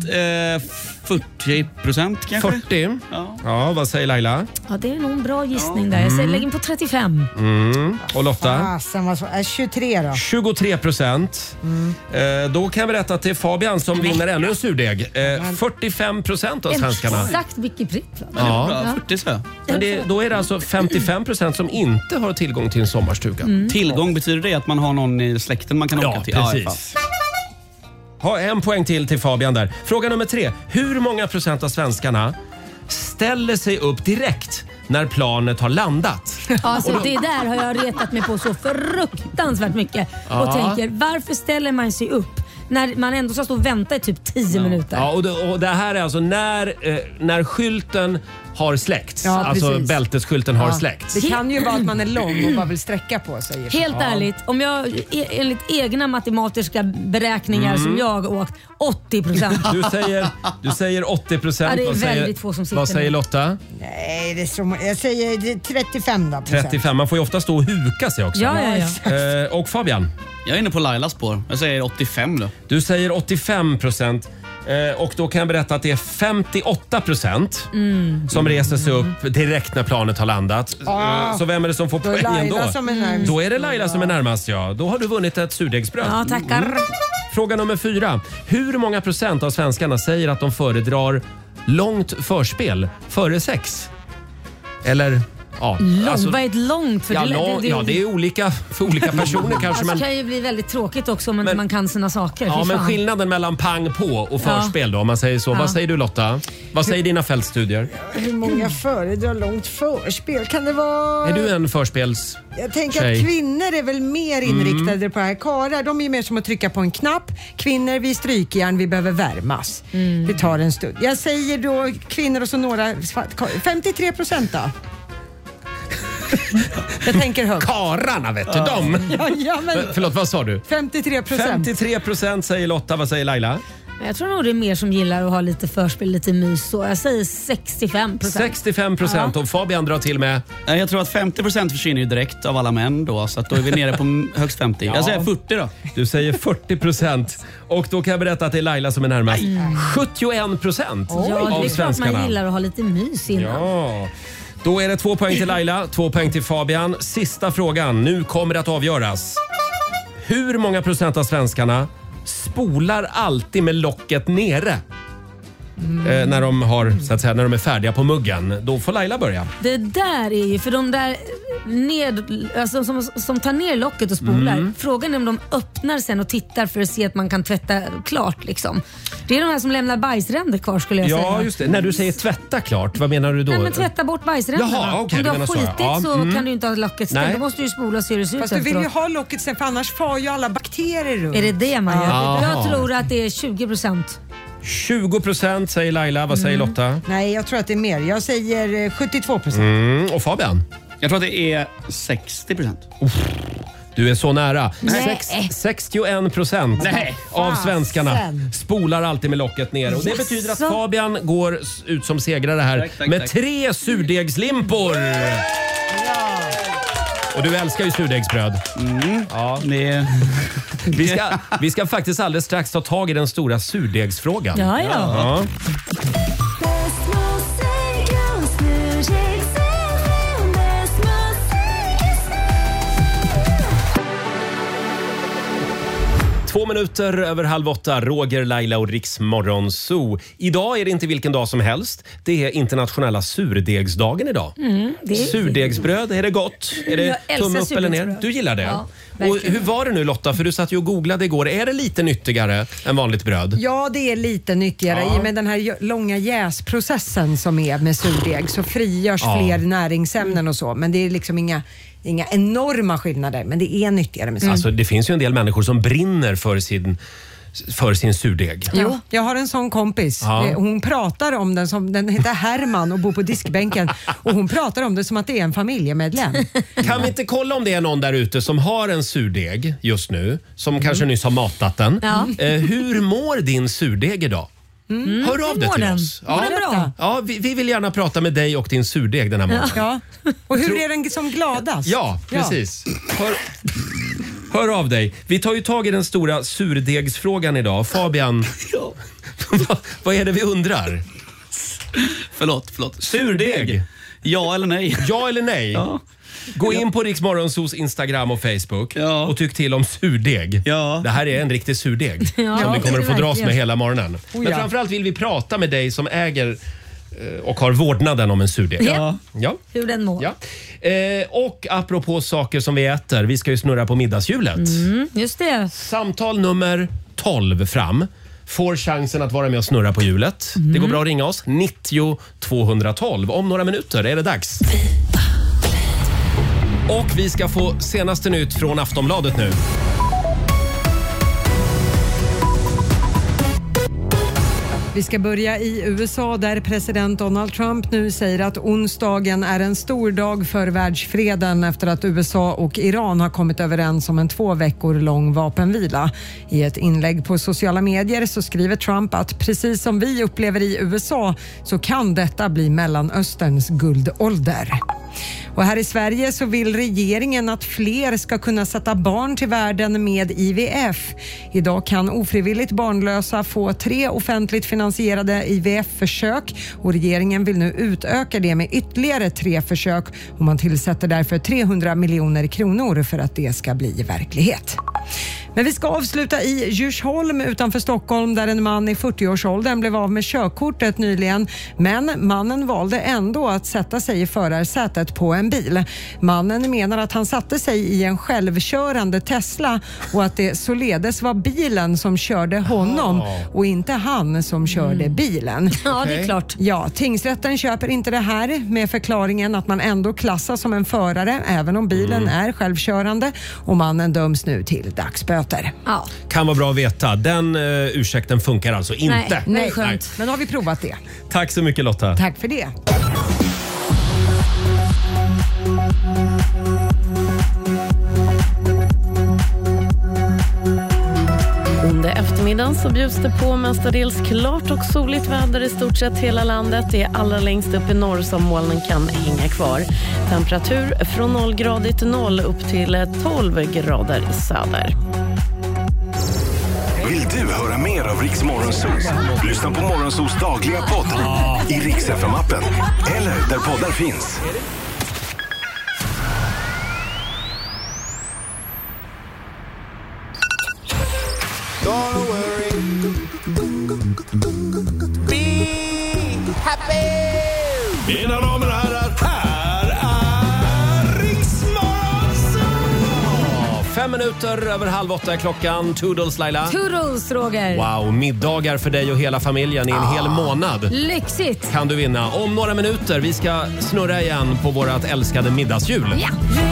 40% kanske. 40? Ja, vad säger Laila? Ja, det är nog en bra gissning där. Jag säger lägg in på 35. Och Lotta? 23 då. 23%. Då kan jag berätta att det är Fabian som vinner ännu en surdeg. 45% av svenskarna. Exakt vilket prick. Ja. 40 så. Men då är det alltså 55% som inte har tillgång till en sommarstuga. Tillgång, betyder det att man har någon i släkten man kan åka till? Precis. Ha en poäng till Fabian där. Fråga nummer 3. Hur många procent av svenskarna ställer sig upp direkt när planet har landat? Alltså det där har jag retat mig på så fruktansvärt mycket. Och tänker, varför ställer man sig upp när man ändå ska stå och vänta i typ 10 minuter? Ja, och det här är alltså när skylten har släckts. Ja, alltså bältesskylten har släckts. Det kan ju vara att man är lång och bara vill sträcka på sig. Helt ärligt, om jag enligt egna matematiska beräkningar som jag har åkt 80%. Du säger 80%. Ja, det är väldigt få som sitter. Vad säger Lotta? Nej, jag säger 35 då. 35. Man får ju ofta stå och huka sig också. Ja. Och Fabian? Jag är inne på Lailas spår. Jag säger 85 då. Du säger 85%. Och då kan jag berätta att det är 58% som reser sig upp direkt när planet har landat. Så vem är det som får poängen då? Då är det Laila som är närmast, ja. Då har du vunnit ett surdegsbröd. Ja, tackar. Fråga nummer 4. Hur många procent av svenskarna säger att de föredrar långt förspel före sex? Eller Ja, vad är ett långt? För det är olika för olika personer kanske. Det kan ju bli väldigt tråkigt också om man kan sina saker. Ja, men skillnaden mellan pang på och förspel då, om man säger så. Vad säger du Lotta? Vad säger dina fältstudier? Hur många föredrar långt förspel? Kan det vara... Är du en förspels... Jag tänker att kvinnor är väl mer inriktade på det här. Karlar, de är ju mer som att trycka på en knapp. Kvinnor, vi strykjärn, vi behöver värmas. Det tar en stund. Jag säger då kvinnor och så några... 53% då. Jag tänker högt. Karlarna vet du, de. Men, förlåt, vad sa du? 53%. 53% säger Lotta, vad säger Laila? Jag tror nog det är mer som gillar att ha lite förspel, lite mys. Så jag säger 65%. 65% och Fabian drar till med... Jag tror att 50% försvinner ju direkt av alla män då. Så att då är vi nere på högst 50. Jag säger 40 då. Du säger 40%. Och då kan jag berätta att det är Laila som är närmast. 71% Ja, av det är klart svenskarna. man gillar att ha lite mys innan. Ja. Då är det 2 poäng till Laila, 2 poäng till Fabian. Sista frågan, nu kommer det att avgöras. Hur många procent av svenskarna spolar alltid med locket nere? När de har, så att säga, när de är färdiga på muggen. Då får Laila börja. Det där är ju för de där alltså, som tar ner locket och spolar. Frågan är om de öppnar sen och tittar för att se att man kan tvätta klart liksom. Det är de här som lämnar bajsränder kvar skulle jag säga. Ja, just det. När du säger tvätta klart, vad menar du då? Nej, men tvätta bort bajsränderna. Jaha, okej, om du har skitit så kan du inte ha locket stängt. Då måste du spola och se hur det ser ut. Fast du vill ju ha locket sen för annars får ju alla bakterier runt. Är det det man gör? Aha. Jag tror att det är 20%. 20% säger Laila, vad säger Lotta? Nej, jag tror att det är mer. Jag säger 72%. Och Fabian? Jag tror att det är 60%. Du är så nära. Nej. 61% av svenskarna spolar alltid med locket ner. Och det betyder att Fabian går ut som segrare här med 3 surdegslimpor. Och du älskar ju surdegsbröd. Ja, Vi ska faktiskt alldeles strax ta tag i den stora surdegsfrågan. Ja. Två minuter över 7:30, Roger, Laila och Riks Morgonzoo. Idag är det inte vilken dag som helst. Det är internationella surdegsdagen idag. Surdegsbröd, är det gott? Är det tumme upp eller ner? Du gillar det? Ja, och hur var det nu Lotta? För du satt ju och googlade igår. Är det lite nyttigare än vanligt bröd? Ja, det är lite nyttigare. I och med den här långa jäsprocessen som är med surdeg så frigörs fler näringsämnen och så. Men det är liksom inga enorma skillnader, men det är nyttigare med surdeg. Alltså, det finns ju en del människor som brinner för sin surdeg. Jo, jag har en sån kompis. Hon pratar om den som, den heter Herman och bor på diskbänken. Och hon pratar om det som att det är en familjemedlem. Kan vi inte kolla om det är någon där ute som har en surdeg just nu, som kanske nyss har matat den. Hur mår din surdeg idag? Hör av dig till oss. Ja, vi vill gärna prata med dig och din surdeg den här morgonen. Ja. Och hur är den som gladast? Ja, precis. Hör av dig. Vi tar ju tag i den stora surdegsfrågan idag. Fabian, vad är det vi undrar? Förlåt. Surdeg? Ja eller nej? Ja eller nej? Ja. Gå in på Riks Morgonzoos Instagram och Facebook och tyck till om surdeg. Ja. Det här är en riktig surdeg som vi kommer att få dras med hela morgonen. Men framförallt vill vi prata med dig som äger och har vårdnaden om en surdeg. Ja. Hur den mår. Ja. Och apropå saker som vi äter, vi ska ju snurra på middagshjulet. Just det. Samtal nummer 12 fram får chansen att vara med och snurra på hjulet. Det går bra att ringa oss. 90 212. Om några minuter är det dags. Och vi ska få senaste nytt från Aftonbladet nu. Vi ska börja i USA där president Donald Trump nu säger att onsdagen är en stor dag för världsfreden efter att USA och Iran har kommit överens om en 2 veckor lång vapenvila. I ett inlägg på sociala medier så skriver Trump att precis som vi upplever i USA så kan detta bli Mellanösterns guldålder. Och här i Sverige så vill regeringen att fler ska kunna sätta barn till världen med IVF. Idag kan ofrivilligt barnlösa få 3 offentligt finansierade IVF-försök och regeringen vill nu utöka det med ytterligare 3 försök och man tillsätter därför 300 miljoner kronor för att det ska bli verklighet. Men vi ska avsluta i Djursholm utanför Stockholm där en man i 40-årsåldern blev av med körkortet nyligen. Men mannen valde ändå att sätta sig i förarsätet på en bil. Mannen menar att han satte sig i en självkörande Tesla och att det således var bilen som körde honom och inte han som körde bilen. Ja, det är klart. Ja, tingsrätten köper inte det här med förklaringen att man ändå klassas som en förare även om bilen är självkörande, och mannen döms nu till dagsböter. Ja. Kan vara bra att veta. Den ursäkten funkar alltså inte. Nej, skönt. Men har vi provat det. Tack så mycket Lotta. Tack för det. Under eftermiddagen så bjuds det på mestadels klart och soligt väder i stort sett hela landet. Det är allra längst upp i norr som molnen kan hänga kvar. Temperatur från 0 grader till 0 upp till 12 grader i söder. Vill du höra mer av Rix Morgonzoo? Lyssna på Morgonzoos dagliga podd i Rix FM-appen eller där poddar finns. Don't worry. Be happy. Mina damer och herrar, här är Rix Morgonzoo. 5 minuter över 7:30 är klockan. Toodles Laila. Toodles Roger. Wow, middagar för dig och hela familjen i en hel månad. Lyxigt. Kan du vinna. Om några minuter, vi ska snurra igen på vårat älskade middagshjul. Ja.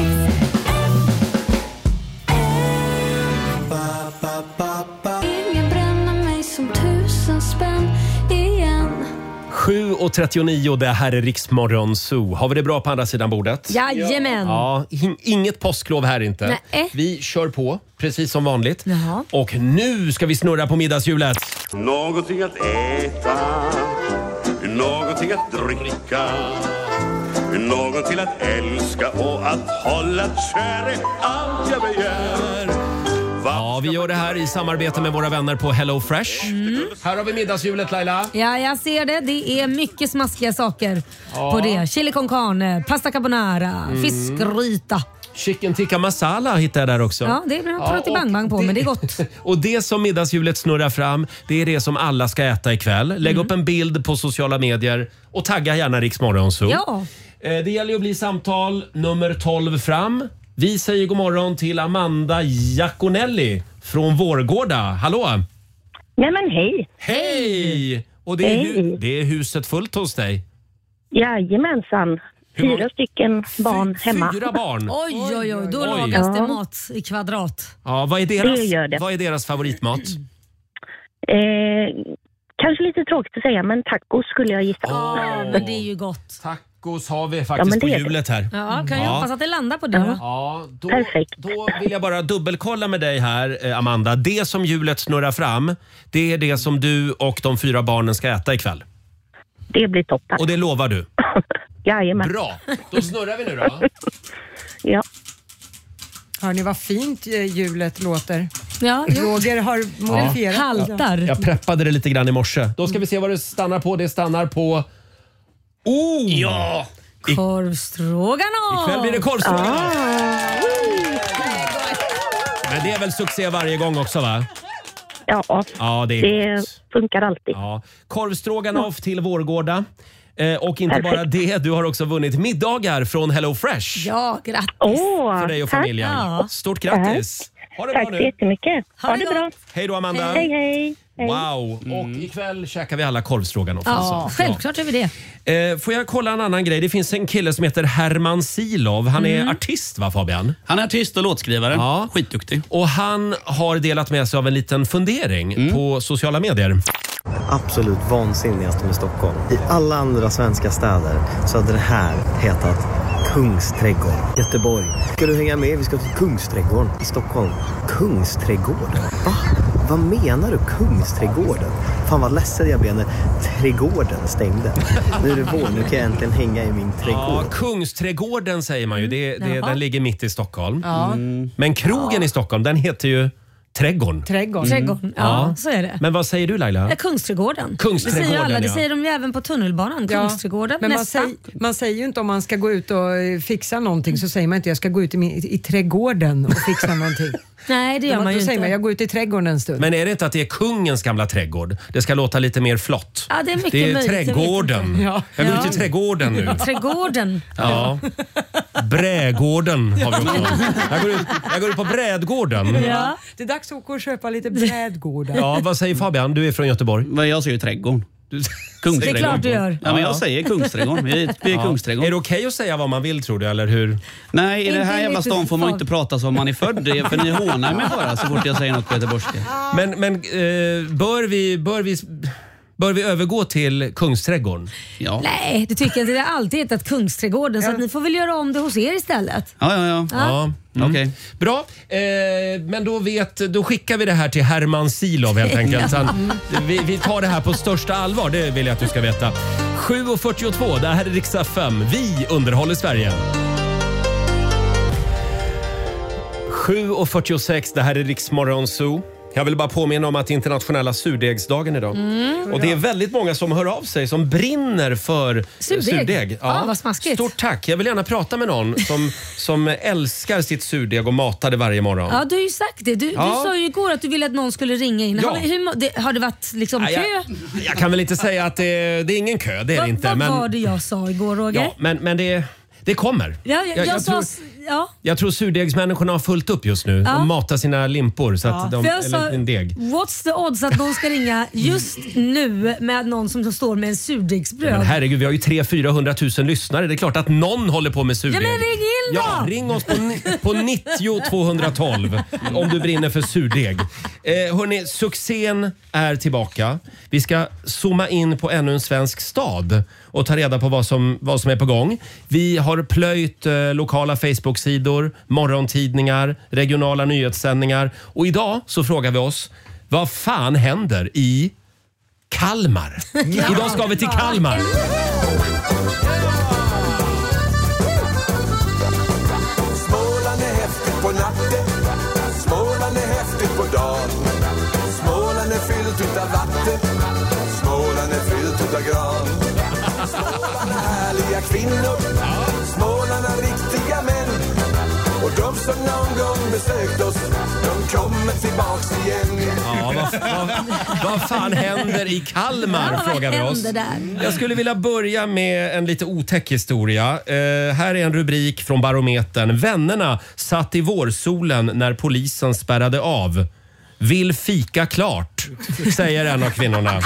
7:39, det här är Rix Morgonzoo. Har vi det bra på andra sidan bordet? Jajamän. Ja, inget påsklov här inte. Nej. Vi kör på, precis som vanligt. Jaha. Och nu ska vi snurra på middagshjulet. Någonting att äta, någonting att dricka, något till att älska och att hålla kär är allt jag begär. Ja, vi gör det här i samarbete med våra vänner på Hello Fresh. Här har vi middagshjulet, Laila. Ja, jag ser det. Det är mycket smaskiga saker på det. Chili con carne, pasta carbonara, fiskgryta. Chicken tikka masala hittar jag där också. Ja, det är bra till bang på, men det är gott. Och det som middagshjulet snurrar fram, det är det som alla ska äta ikväll. Lägg upp en bild på sociala medier och tagga gärna Rix Morgonzoo. Ja. Det gäller ju att bli samtal nummer 12 fram. Vi säger god morgon till Amanda Giaconelli från Vårgårda. Hallå! Nej men hej! Hej! Och det är, det är huset fullt hos dig? Jajamensan. 4 stycken barn hemma. 4 barn? Oj, då lagas det mat i kvadrat. Ja, vad är deras favoritmat? Kanske lite tråkigt att säga, men tacos skulle jag gissa. Men det är ju gott. Tacos har vi faktiskt på hjulet här. Ja, kan jag hoppas att det landar på det. Ja, perfekt. Då vill jag bara dubbelkolla med dig här, Amanda. Det som hjulet snurrar fram, det är det som du och de 4 barnen ska äta ikväll. Det blir toppen. Och det lovar du? Jajamän. Bra, då snurrar vi nu då. Ja. Hör ni vad fint hjulet låter? Ja, Roger har modifierat. Haltar. Jag preppade det lite grann i morse. Då ska vi se vad det stannar på. Det stannar på... Ja! Korvstroganoff! Ikväll blir det korvstroganoff. Men det är väl succé varje gång också, va? Ja, det funkar alltid. Ja. Korvstroganoff till Vårgårda. Och inte bara det, du har också vunnit middagar från Hello Fresh. Ja, grattis. För dig och familjen. Ja. Stort grattis. Ha det Tack bra nu. så jättemycket. Ha det bra. Hej då, Amanda. Hej. Wow, och ikväll käkar vi alla korvstroganoff. Ja, självklart är vi det. Får jag kolla en annan grej? Det finns en kille som heter Herman Silov. Han är artist, va Fabian? Han är artist och låtskrivare. Ja. Skitduktig. Och han har delat med sig av en liten fundering på sociala medier. Absolut vansinnigaste med Stockholm. I alla andra svenska städer så hade det här hetat Kungsträdgården. Göteborg. Ska du hänga med? Vi ska till Kungsträdgården i Stockholm. Kungsträdgården? Va? Vad menar du Kungsträdgården? Fan vad ledsen jag blev när trädgården stängde. Nu är det vår, nu kan jag äntligen hänga i min trädgård. Ja, Kungsträdgården säger man ju. Den ligger mitt i Stockholm. Men krogen i Stockholm, den heter ju Trädgården. Trädgården, ja, så är det. Men vad säger du, Laila? Kungsträdgården. Kungsträdgården, det säger alla. ja. Det säger de ju även på tunnelbanan. Kungsträdgården, men nästa. man säger ju inte om man ska gå ut och fixa någonting, så säger man inte jag ska gå ut i trädgården och fixa någonting. Nej, det gör man ju inte. Säger man, jag går ut i trädgården en stund. Men är det inte att det är kungens gamla trädgård? Det ska låta lite mer flott. Ja, det är mycket det är möjligt. trädgården. Jag går ut i trädgården nu. Trädgården. Ja. Brädgården har vi också. Jag går ut på brädgården. Ja. Det är dags att åka och köpa lite brädgårdar. Ja, vad säger Fabian? Du är från Göteborg. Men jag säger trädgården. Det är klart du gör. Ja, men jag säger Kungsträdgården. Vi är Kungsträdgården. Är det okej att säga vad man vill, tror du, eller hur? Nej, i den här jävla stan får man inte prata som man är född. För ni hånar mig bara så fort jag säger något på göteborgska. Men bör vi övergå till Kungsträdgården? Ja. Nej, det tycker jag inte. Det har alltid hetat Kungsträdgården, så att ni får väl göra om det hos er istället. Ja. Okej. Bra, men då skickar vi det här till Herman Silov helt enkelt. Vi tar det här på största allvar, det vill jag att du ska veta. 7.42, det här är Rix FM. Vi underhåller Sverige. 7.46, det här är Rix Morgon Zoo. Jag vill bara påminna om att internationella surdegsdagen idag. Och det är väldigt många som hör av sig som brinner för surdeg. Ja, vad smaskigt. Stort tack. Jag vill gärna prata med någon som älskar sitt surdeg och matar det varje morgon. Ja, du har ju sagt det. Du sa ju igår att du ville att någon skulle ringa in. Ja. Har det varit liksom kö? Jag kan väl inte säga att det är ingen kö, det är det inte. Vad var det jag sa igår, Roger? Ja, men det kommer. Jag tror surdegsmänniskorna har fullt upp just nu. De matar sina limpor så att eller en deg. What's the odds att någon ska ringa just nu med någon som står med en surdegsbröd? Men herregud, vi har ju 300-400 000 lyssnare. Det är klart att någon håller på med surdeg. Ja, men ring in då! Ja, ring oss på 90 212 om du brinner för surdeg. Hörrni, succén är tillbaka. Vi ska zooma in på ännu en svensk stad och ta reda på vad som är på gång. Vi har plöjt lokala Facebook-sidor, morgontidningar, regionala nyhetssändningar. Och idag så frågar vi oss, vad fan händer i Kalmar? Idag ska vi till Kalmar. Småland är häftigt på natten, Småland är häftigt på dagen. Småland är fyllt utav vatten, Småland är fyllt utav gran. Småland är härliga kvinnor, Småland är riktiga män. Och de som någon gång besökt oss, de kommer tillbaks igen. Ja, vad fan händer i Kalmar, frågar vi oss. Jag skulle vilja börja med en lite otäck historia. Här är en rubrik från Barometern. Vännerna satt i vårsolen när polisen spärrade av. Vill fika klart, säger en av kvinnorna.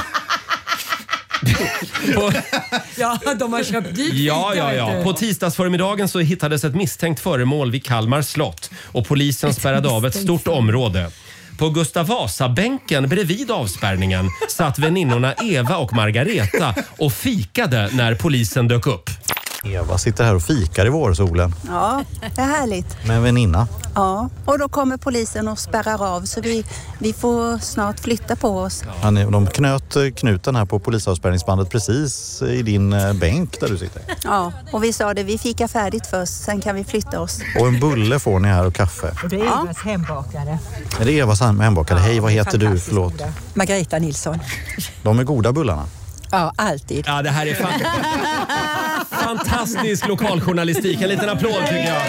De har köpt dit fika. Ja. På tisdagsförmiddagen så hittades ett misstänkt föremål vid Kalmar slott och polisen spärrade av ett stort område. På Gustav Vasa-bänken bredvid avspärrningen satt väninnorna Eva och Margareta och fikade när polisen dök upp. Eva sitter här och fikar i vårsolen. Ja, det är härligt. Med en väninna. Ja, och då kommer polisen och spärrar av så vi får snart flytta på oss. Ja, de knöt knuten här på polisavspärrningsbandet precis i din bänk där du sitter. Ja, och vi sa det, vi fikar färdigt först, sen kan vi flytta oss. Och en bulle får ni här och kaffe. Och det är Evas hembakare. Är det Evas hembakare? Hej, vad heter du? Förlåt. Goda. Margareta Nilsson. De är goda bullarna. Ja, alltid. Ja, det här är fantastisk lokaljournalistik. En liten applåd tycker jag.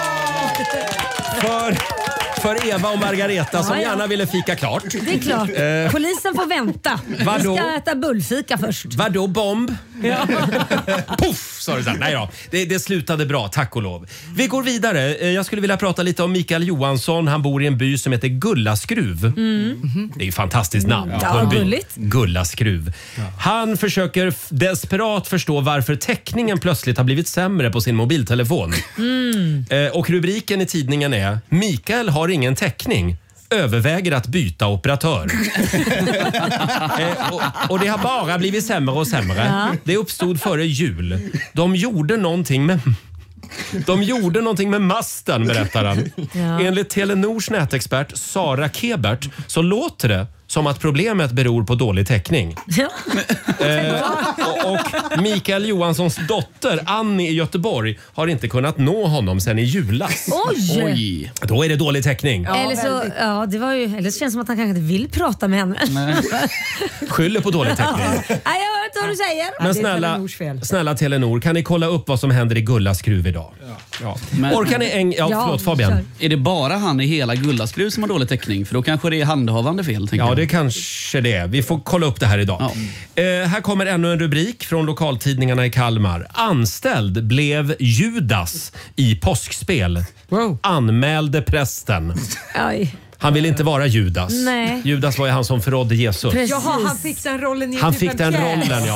För Eva och Margareta som gärna ville fika klart. Det är klart. Polisen får vänta. Vadå? Vi ska äta bullfika först. Vadå bomb? Ja. Puff, sa det så här. Nej då. Det slutade bra, tack och lov. Vi går vidare. Jag skulle vilja prata lite om Mikael Johansson. Han bor i en by som heter Gullaskruv. Det är ju fantastiskt namn på en by. Gulligt. Gullaskruv. Han försöker desperat förstå varför täckningen plötsligt har blivit sämre på sin mobiltelefon. Och rubriken i tidningen är: Mikael har ingen täckning. Överväger att byta operatör. Och det har bara blivit sämre och sämre. Ja. Det uppstod före jul. De gjorde någonting med masten, berättar han. Ja. Enligt Telenors nätexpert Sara Kebert så låter det som att problemet beror på dålig täckning. Ja. Och Mikael Johanssons dotter Annie i Göteborg har inte kunnat nå honom sen i julas. Oj! Då är det dålig täckning. Ja, eller så känns det som att han kanske inte vill prata med henne. Skyller på dålig täckning. Nej, jag vet vad du säger. Men snälla Telenor, kan ni kolla upp vad som händer i Gullaskruv idag? Ja. Orkar ni förlåt Fabian. Är det bara han i hela Gullaskruv som har dålig täckning? För då kanske det är handhavande fel. Ja, det kanske det är. Vi får kolla upp det här idag. Ja. Här kommer ännu en rubrik från lokaltidningarna i Kalmar. Anställd blev Judas i påskspel. Wow. Anmälde prästen. Oj. Han ville inte vara Judas. Nej. Judas var ju han som förrådde Jesus. Precis. Jaha, han fick den rollen Han fick den rollen,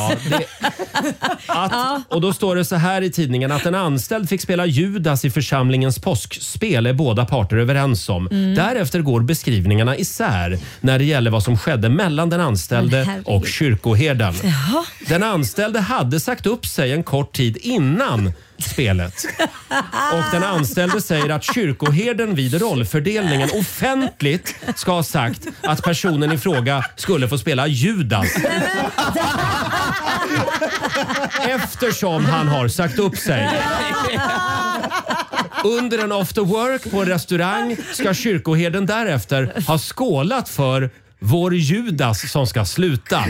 ja. Och då står det så här i tidningen att en anställd fick spela Judas i församlingens påskspel är båda parter överens om. Därefter går beskrivningarna isär när det gäller vad som skedde mellan den anställde och kyrkoherden. Jaha. Den anställde hade sagt upp sig en kort tid innan spelet. Och den anställde säger att kyrkoherden vid rollfördelningen offentligt ska ha sagt att personen i fråga skulle få spela Judas. Eftersom han har sagt upp sig. Under en after work på en restaurang ska kyrkoherden därefter ha skålat för vår Judas som ska sluta.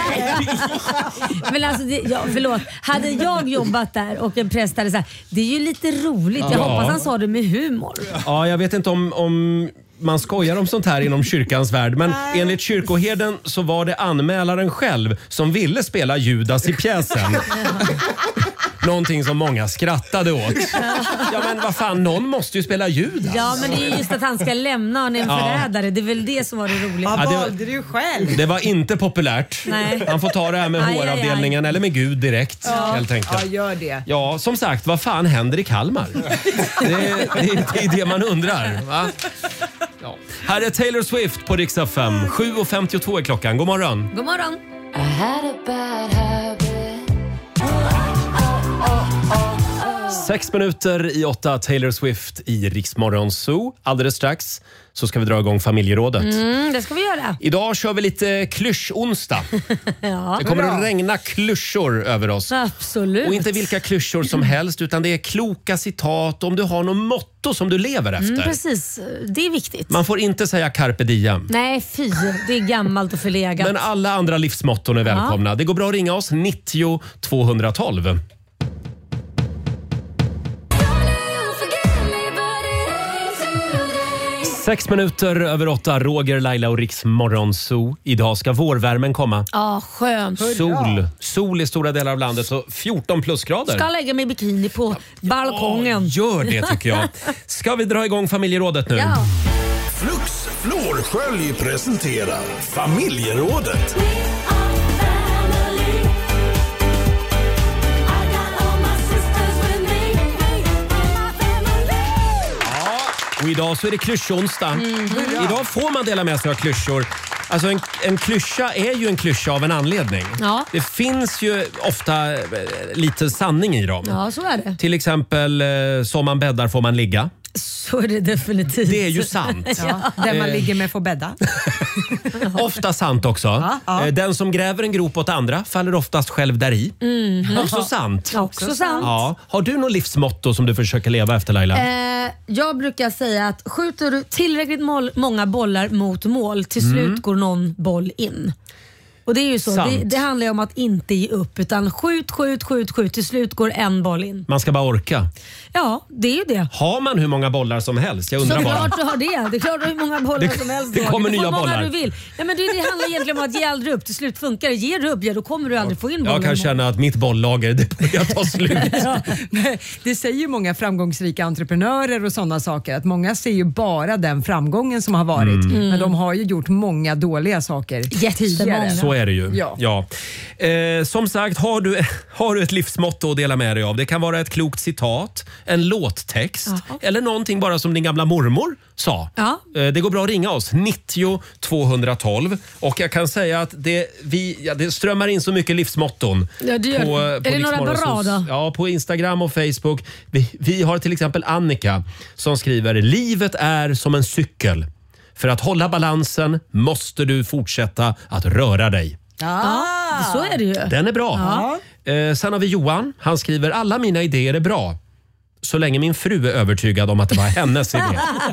Men alltså, förlåt. Hade jag jobbat där och en präst hade sagt, det är ju lite roligt. Jag hoppas han sa det med humor. Ja, jag vet inte om man skojar om sånt här inom kyrkans värld. Men enligt kyrkoherden så var det anmälaren själv som ville spela Judas i pjäsen. Någonting som många skrattade åt. Ja, men vad fan, någon måste ju spela Judas. Ja, men det är just att han ska lämna och han är en förrädare. Det är väl det som var det roliga. Han valde det ju själv. Det var inte populärt. Nej. Han får ta det här med HR-avdelningen eller med Gud direkt. Helt enkelt. Ja, gör det. Ja, som sagt, vad fan händer i Kalmar? Det är det man undrar. Va? Ja. Här är Taylor Swift på Rix FM. 7:52 är klockan. God morgon. God morgon. I had a bad habit. 6 minuter i 8, Taylor Swift i Rix Morgon Zoo. Alldeles strax så ska vi dra igång familjerådet. Det ska vi göra. Idag kör vi lite klyschonsdag. Det kommer att regna klyschor över oss. Absolut. Och inte vilka klyschor som helst, utan det är kloka citat om du har något motto som du lever efter. Precis, det är viktigt. Man får inte säga carpe diem. Nej, fy. Det är gammalt och förlegat. Men alla andra livsmotton är välkomna. Det går bra att ringa oss, 90 212. 6 minuter över 8, Roger, Laila och Rix Morgon Zoo. Idag ska vårvärmen komma. Ja, skönt. Sol i stora delar av landet, så 14 plusgrader. Ska lägga mig i bikini på balkongen. Gör det tycker jag. Ska vi dra igång familjerådet nu? Ja. Flux Flårskölj presenterar familjerådet. Och idag så är det klyschonsdag. Idag får man dela med sig av klyschor. Alltså en klyscha är ju en klyscha av en anledning. Ja. Det finns ju ofta lite sanning i dem. Ja, så är det. Till exempel, som man bäddar får man ligga. Så är det definitivt. Det är ju sant. Den man ligger med får bädda. Ofta sant också. Den som gräver en grop åt andra faller oftast själv där i. Också sant. Också sant. Ja. Har du något livsmotto som du försöker leva efter, Laila? Jag brukar säga att skjuter du tillräckligt många bollar mot mål, till slut går någon boll in. Och det är ju så. Det handlar ju om att inte ge upp, utan skjut. Till slut går en boll in. Man ska bara orka. Ja, det är ju det. Har man hur många bollar som helst? Jag undrar bara. Klart du har det. Det är klart du har hur många bollar som helst. Det kommer nya bollar. Många du vill. Ja, men det handlar egentligen om att ge aldrig upp. Till slut funkar det. Ger du upp, då kommer du aldrig få in bollar. Jag kan känna att mitt bolllager, det börjar ta slut. Det säger ju måga framgångsrika entreprenörer och sådana saker. Att många ser ju bara den framgången som har varit. Men de har ju gjort många dåliga saker tidigare. Så är det ju. Ja. Som sagt, har du ett livsmotto att dela med dig av. Det kan vara ett klokt citat, en låttext eller någonting bara som din gamla mormor sa. Det går bra att ringa oss, 90 212. Och jag kan säga att det strömmar in så mycket livsmotton. Ja, det gör på är det några bra då? Ja, på Instagram och Facebook. Vi har till exempel Annika som skriver: livet är som en cykel. För att hålla balansen måste du fortsätta att röra dig. Så är det ju. Den är bra. Sen har vi Johan. Han skriver: alla mina idéer är bra. så länge min fru är övertygad om att det var hennes idé.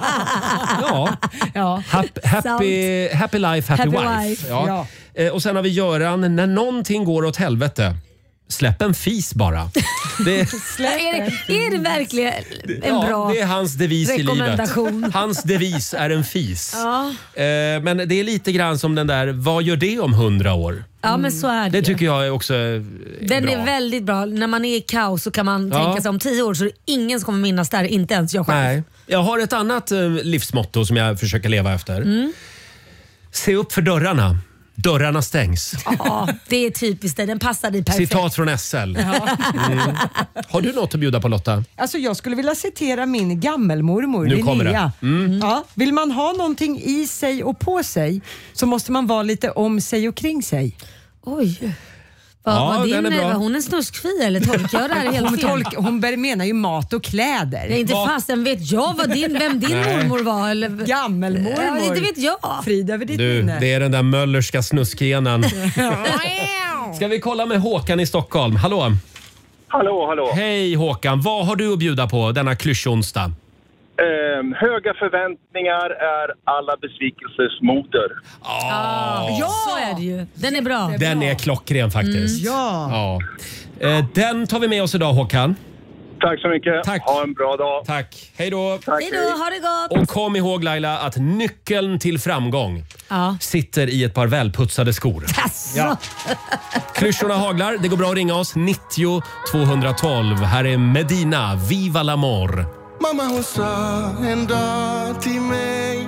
Ja. Happy life, happy wife. Ja. Och sen har vi Göran, när någonting går åt helvete, släpp en fis bara. Är det verkligen en bra det är hans devis i livet. rekommendation? Hans devis är en fis. Ja. Men det är lite grann som den där, vad gör det om 100 år? Ja, men så är det. Det tycker jag är också Den bra. är väldigt bra. När man är i kaos så kan man tänka sig om 10 år så är det ingen som kommer minnas där, inte ens jag själv. Nej. Jag har ett annat livsmotto som jag försöker leva efter. Se upp för dörrarna. Dörrarna stängs. Ja, det är typiskt det. Den passar dig perfekt. Citat från SL. Har du något att bjuda på, Lotta? Alltså jag skulle vilja citera min gammelmormor Nu kommer Linnea. det. Ja, vill man ha någonting i sig och på sig så måste man vara lite om sig och kring sig. Oj. Var hon en snuskfia eller tolkar jag det här helt fel? Hon menar ju mat och kläder. Det är inte fasen vet jag vem din mormor var. Eller... Gammelmormor. Inte vet jag. Frid över ditt Du, minne. det är den där möllerska snuskgenen. Ska vi kolla med Håkan i Stockholm? Hallå? Hallå. Hej Håkan, vad har du att bjuda på denna klyschonsdag? Höga förväntningar är alla besvikelsers moder. Ja, så är det ju. Den är bra. Den är klockren faktiskt. Ja. Den tar vi med oss idag, Håkan. Tack så mycket. Tack. Ha en bra dag. Tack. Hej då. Hej då, ha det gott. Och kom ihåg Laila att nyckeln till framgång sitter i ett par välputsade skor. Ja. Klyschorna haglar. Det går bra att ringa oss 90 212. Här är Medina, Viva l'amor. Mamma hon sa en dag till mig.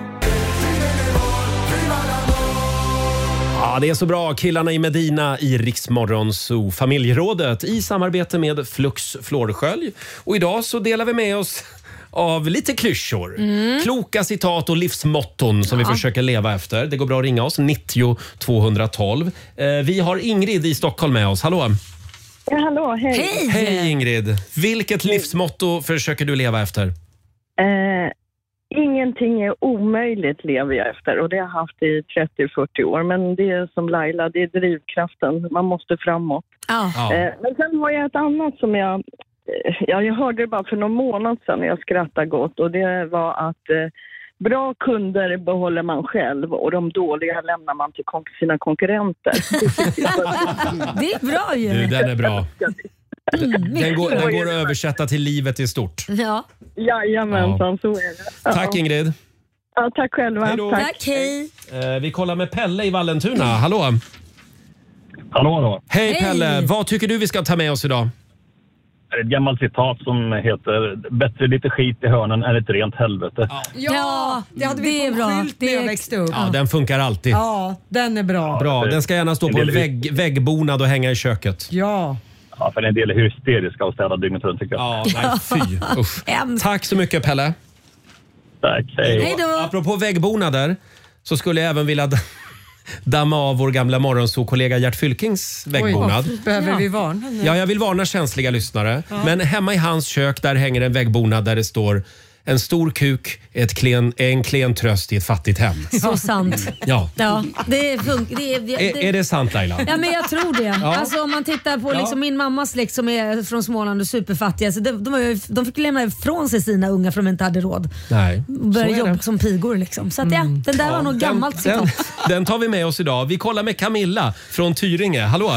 Ja, det är så bra. Killarna i Medina i Rix Morgon Zoo familjerådet i samarbete med Flux Flårskölj. Och idag så delar vi med oss av lite klyschor. Kloka citat och livsmotton som vi försöker leva efter. Det går bra att ringa oss 90 212. Vi har Ingrid i Stockholm med oss. Hallå? Ja, hallå, hej. Hej Ingrid. Vilket livsmotto försöker du leva efter? Ingenting är omöjligt lever jag efter och det har jag haft i 30-40 år. Men det är som Laila, det är drivkraften. Man måste framåt. Men sen har jag ett annat som jag hörde det bara för någon månad sedan när jag skrattade gott. Och det var att bra kunder behåller man själv och de dåliga lämnar man till sina konkurrenter. Det är bra ju. Du, den är bra. Den går att översätta till livet i stort. Ja. Jajamensan, så är det. Ja. Tack Ingrid. Ja, tack själva. Tack, hej. Vi kollar med Pelle i Vallentuna. Hallå? Hallå. Hej Pelle, vad tycker du vi ska ta med oss idag? Det är ett gammalt citat som heter bättre lite skit i hörnen än ett rent helvete. Ja, det hade vi på en skylt när jag växte upp. Ja, den funkar alltid. Ja, den är bra. Bra, den ska gärna stå på en väggbonad och hänga i köket. Ja. Ja, för en del är hysteriska och städa dygnet runt tycker jag. Ja, nej, fy. Usch. Tack så mycket Pelle. Tack, hej. Hej då. Apropå väggbonader så skulle jag även vilja damma av vår gamla morgonsåkollega Gert Fylkings väggbonad. Behöver vi varna nu? Ja, jag vill varna känsliga lyssnare. Men hemma i hans kök där hänger en väggbonad där det står: en stor kuk är en klen tröst i ett fattigt hem. Så sant. Ja. Det funkar. Är det sant Laila? Ja, men jag tror det. Ja. Alltså, om man tittar på liksom min mammas släkt som är från Småland och superfattiga. Så de fick lämna ifrån sig sina unga för de inte hade råd. Nej. Började jobba som pigor liksom. Så att den där var nog gammalt citat. Den tar vi med oss idag. Vi kollar med Camilla från Tyringe. Hallå?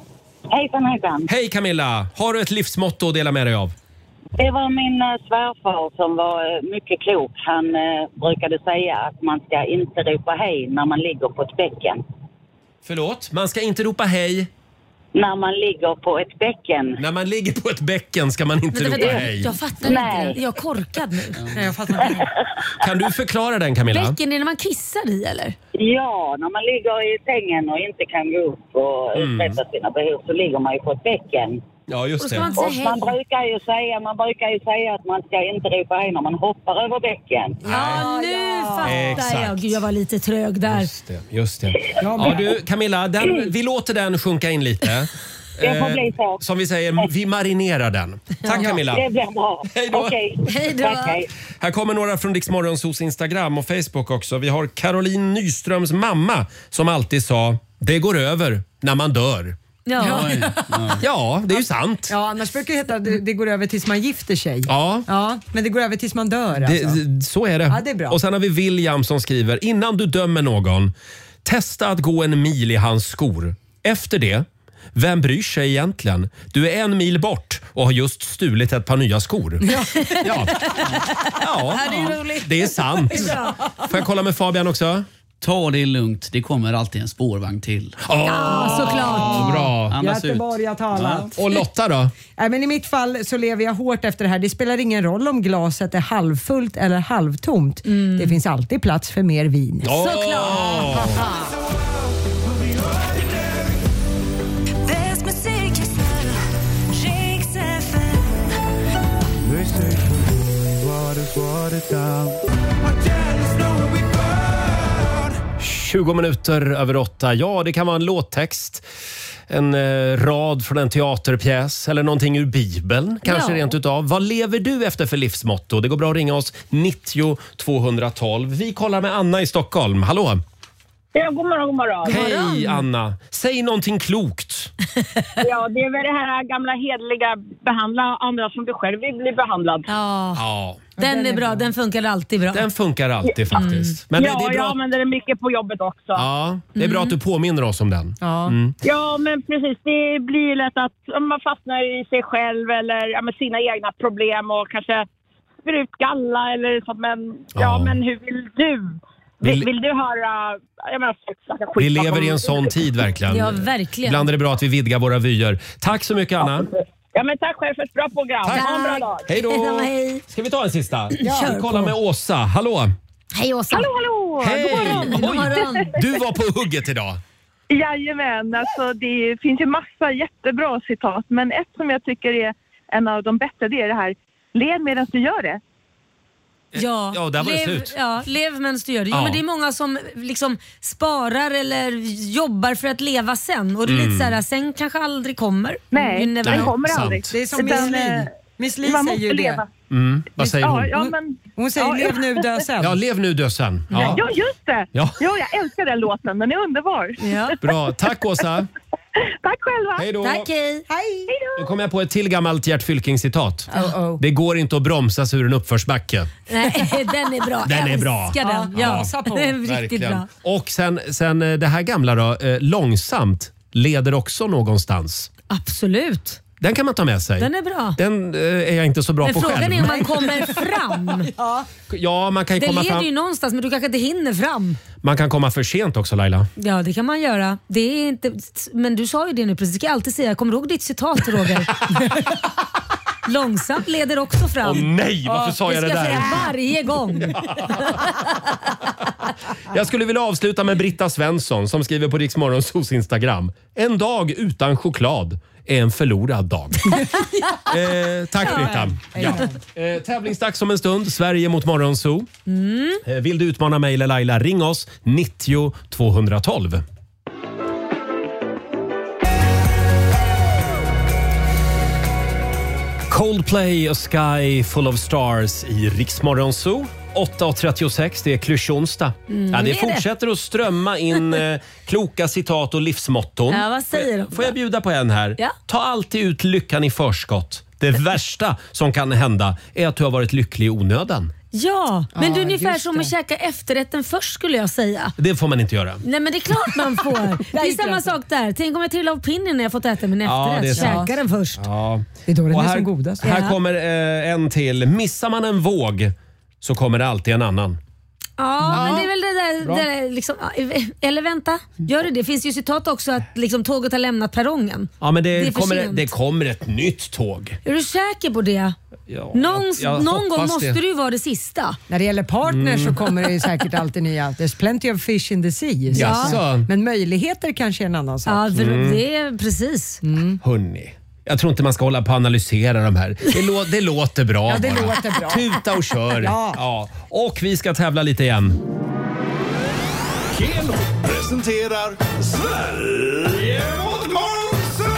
Hejsan. Hej Camilla. Har du ett livsmotto att dela med dig av? Det var min svärfar som var mycket klok. Han brukade säga att man ska inte ropa hej när man ligger på ett bäcken. Förlåt? Man ska inte ropa hej? När man ligger på ett bäcken. När man ligger på ett bäcken ska man inte ropa hej. Jag fattar inte. Jag är korkad nu. Nej, jag fattar inte. Kan du förklara den Camilla? Bäcken är när man kissar i eller? Ja, när man ligger i sängen och inte kan gå upp och uträtta sina behov så ligger man ju på ett bäcken. Ja, just det. Och man brukar ju säga att man ska inte ropa hej när man hoppar över bäcken. Ja, nu fattar jag. Gud, jag var lite trög där. Just det. Ja, du Camilla, vi låter den sjunka in lite. Det får bli så. Som vi säger, vi marinerar den. Tack Camilla. Det blir bra. Hej då. Okej. Hej då. Tack, hej. Här kommer några från Rix Morgonzoos Instagram och Facebook också. Vi har Caroline Nyströms mamma som alltid sa: det går över när man dör. Ja, det är ju sant. Ja, annars brukar det heta det går över tills man gifter sig. Ja. Men det går över tills man dör alltså. Så är det. Ja, det är bra. Och sen har vi William som skriver: innan du dömer någon, testa att gå 1 mil i hans skor. Efter det, vem bryr sig egentligen? Du är 1 mil bort och har just stulit ett par nya skor. Ja, det är roligt. det är sant. Får jag kolla med Fabian också? Ta det lugnt, det kommer alltid en spårvagn till. Ja, såklart. Bra. Göteborg har talat. Och Lotta då? Men i mitt fall så lever jag hårt efter det här. Det spelar ingen roll om glaset är halvfullt eller halvtomt. Det finns alltid plats för mer vin. Såklart. - 20 minuter över 8. Ja, det kan vara en låttext, en rad från en teaterpjäs eller någonting ur Bibeln. Kanske rent utav. Vad lever du efter för livsmotto? Det går bra att ringa oss 90 212. Vi kollar med Anna i Stockholm. Hallå? Ja, god morgon. Hej Anna. Säg någonting klokt. Ja, det är väl det här gamla hedliga, behandla andra som du själv vill bli behandlad. Ja. Den är bra, den funkar alltid bra. Den funkar alltid faktiskt. Men det är bra. Jag använder den mycket på jobbet också. Ja, det är bra att du påminner oss om den. Ja, men precis. Det blir lätt att man fastnar i sig själv eller med sina egna problem och kanske spyr ut galla eller så. Men hur vill du? Vill du höra... Vi lever i en sån tid verkligen. Ja, verkligen. Ibland är det bra att vi vidgar våra vyer. Tack så mycket Anna. Ja, men tack själv för ett bra program. Ha en bra dag. Hej då. Hej. Ska vi ta en sista? Ja. Vi kollar med Åsa. Hallå. Hej Åsa. Hallå. Hej. God morgon. Oj, du var på hugget idag. Jajamän, alltså det finns ju massa jättebra citat, men ett som jag tycker är en av de bättre, det är det här: led medan du gör det. Ja, där var det slut. Ja, lev medan du gör det. Ja. Ja, men det är många som liksom sparar eller jobbar för att leva sen. Och det är lite så här, sen kanske aldrig kommer. Nej, den kommer sant. aldrig. Det är som Miss Li säger ju det. Vad säger hon? Hon säger lev nu, dö sen. Ja, lev nu, dö sen. Ja, just det. Ja. Jag älskar den låten. Den är underbar. Ja. Bra, tack Åsa. Tack själva. Hej då. Tack, hej. Nu kommer jag på ett till gammalt Gert Fylking-citat. Oh. Det går inte att bromsa sig ur en uppförsbacke. Nej, den är bra. Den är bra. Älskar den. Ja, den är riktigt Verkligen. bra. Och sen det här gamla då, långsamt leder också någonstans. Absolut. Den kan man ta med sig. Den är bra. Den är jag inte så bra men på själv. frågan är om man kommer fram. Ja, man kan det komma leder fram. ju någonstans, men du kanske inte hinner fram. Man kan komma för sent också, Laila. Ja, det kan man göra. Det är inte, men du sa ju det nu precis. Jag ska alltid säga, kommer du ihåg ditt citat, Roger? Långsamt leder också fram. Åh nej, varför sa jag det där? Jag ska säga varje gång. Jag skulle vilja avsluta med Britta Svensson som skriver på Rix Morgonzos Instagram: en dag utan choklad är en förlorad dag. Tack Britta. Ja. Tävlingsdags om en stund. Sverige mot Morgonzoo. Vill du utmana mig eller Laila, ring oss 90 212. Coldplay, A Sky Full of Stars i Rix Morgonzoo. 8.36, det är klyschonsdag. Det fortsätter att strömma in kloka citat och livsmotton. Ja, vad säger de? Får jag bjuda på en här? Ja. Ta alltid ut lyckan i förskott. Det värsta som kan hända är att du har varit lycklig i onödan. Ja, men det är ungefär just som att käka efterrätten först, skulle jag säga. Det får man inte göra. Nej, men det är klart man får. Det är samma sak där. Tänk om jag trillar av pinnen när jag fått äta min efterrätt. Käka den först. Ja. Det är då den Och är här, som godast. här kommer en till. Missar man en våg så kommer det alltid en annan. Ja, men det är väl det där liksom, eller vänta, gör det finns ju citat också att liksom, tåget har lämnat perrongen. Ja, men Det är för det sent. kommer ett nytt tåg. Är du säker på det? Ja, Någon gång hoppas måste det ju vara det sista. När det gäller partners så kommer det ju säkert alltid nya. There's plenty of fish in the sea. Jaså. Men möjligheter kanske är en annan sak. Ja, det är precis. Hörrni, jag tror inte man ska hålla på och analysera de här. Det låter bra. Ja, det bara. låter bra. Tuta och kör. Ja. Och vi ska tävla lite igen. Keno presenterar Sverige mot Morgonzoo!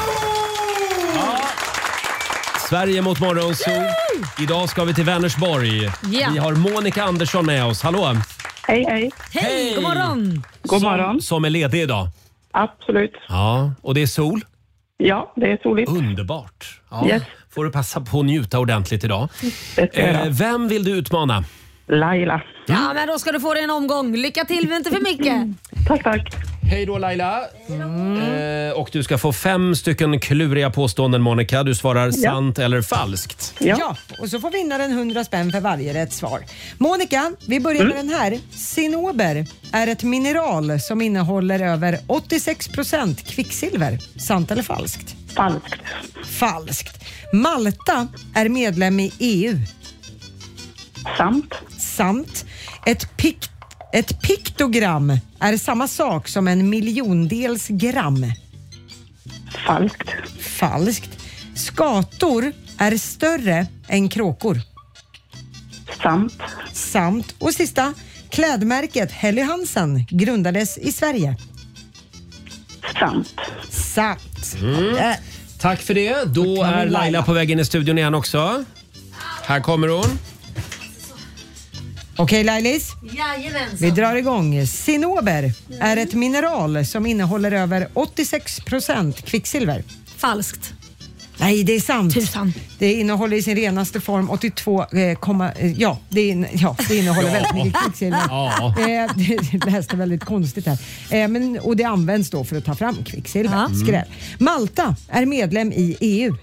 Sverige mot Morgonzoo. Idag ska vi till Vänersborg. Ja. Vi har Monica Andersson med oss. Hallå! Hej, hej. Hej, god morgon. God morgon. Som är ledig idag. Absolut. Ja, och det är sol? Ja, det är soligt. Underbart. Ja. Yes. Får du passa på att njuta ordentligt idag. Vem vill du utmana? Laila. Ja, men då ska du få dig en omgång. Lycka till, men inte för mycket. Tack. Hej då Laila. Och du ska få 5 stycken kluriga påståenden, Monica. Du svarar sant eller falskt. Ja, och så får vinnaren 100 spänn för varje rätt svar. Monica, vi börjar med den här. Cinnober är ett mineral som innehåller över 86% kvicksilver. Sant eller falskt? Falskt. Falskt. Malta är medlem i EU. Sant. Sant. Ett piktogram är samma sak som en miljondels gram. Falskt. Falskt. Skator är större än kråkor. Sant. Sant. Och sista. Klädmärket Helly Hansen grundades i Sverige. Sant. Sant. Tack för det. Då är Laila på väg in i studion igen också. Här kommer hon. Okej, Lailis. Jajamensan. Vi drar igång. Cinnober är ett mineral som innehåller över 86% kvicksilver. Falskt. Nej, det är sant. Tusan. Det innehåller i sin renaste form 82, det innehåller väldigt mycket kvicksilver. Ja. Det läste väldigt konstigt här. Och det används då för att ta fram kvicksilver. Skräp. Malta är medlem i EU.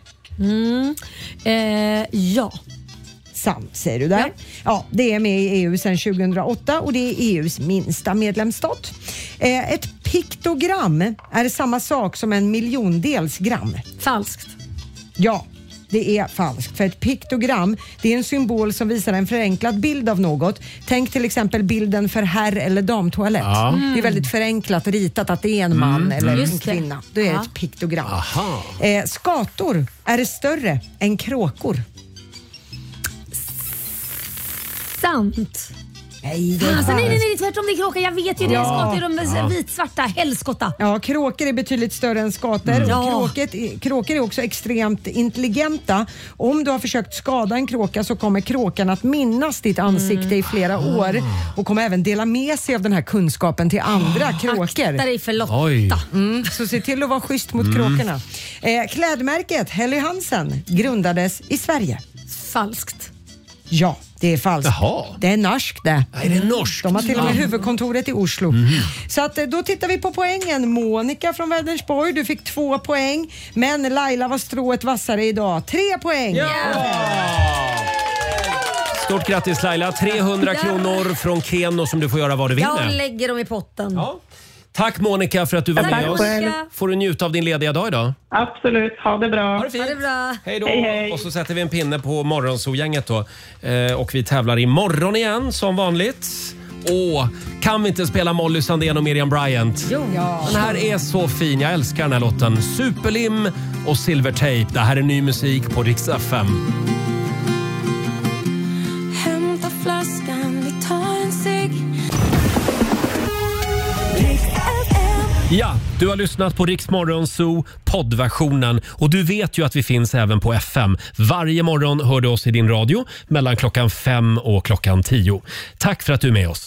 Ja. Sant, säger du där. Ja, det är med i EU sedan 2008 och det är EUs minsta medlemsstat. Ett piktogram är samma sak som en miljondels gram. Falskt. Ja, det är falskt. För ett piktogram, det är en symbol som visar en förenklad bild av något. Tänk till exempel bilden för herr- eller damtoalett. Ja. Det är väldigt förenklat ritat att det är en man eller en kvinna. Det är ett piktogram. Skator är större än kråkor. Sant. Nej, det är nej, tvärtom, det är kråka. Jag vet ju det. Skator, de är vitsvarta, helskotta. Ja, kråkor är betydligt större än skator. Kråkor är också extremt intelligenta. Om du har försökt skada en kråka så kommer kråkan att minnas ditt ansikte i flera år och kommer även dela med sig av den här kunskapen till andra kråkor. Akta dig för Lotta. Så se till att vara schysst mot kråkorna. Klädmärket Helly Hansen grundades i Sverige. Falskt. Ja, det är falskt. Jaha. Det är norskt det. Är det norskt? De har till och med huvudkontoret i Oslo. Så att, då tittar vi på poängen. Monica från Vänersborg, du fick 2 poäng. Men Laila var strået vassare idag. 3 poäng. Ja! Stort grattis Laila. 300 kronor från Keno som du får göra vad du vill med. Jag lägger dem i potten. Ja. Tack Monica för att du var med oss. Får du njuta av din lediga dag idag? Absolut, ha det bra. Ha det fint. Ha det bra. Hej då. Hej. Och så sätter vi en pinne på Morgonzoo-gänget då. Och vi tävlar imorgon igen som vanligt. Kan vi inte spela Molly Sandén och Miriam Bryant? Jo. Ja. Den här är så fin, jag älskar den här låten. Superlim och Silvertape. Det här är ny musik på Rix FM. Hämta flaskan, vi tar en cigg. Ja, du har lyssnat på Rix Morgonzoo poddversionen och du vet ju att vi finns även på FM. Varje morgon hör du oss i din radio mellan klockan 5 och klockan 10. Tack för att du är med oss.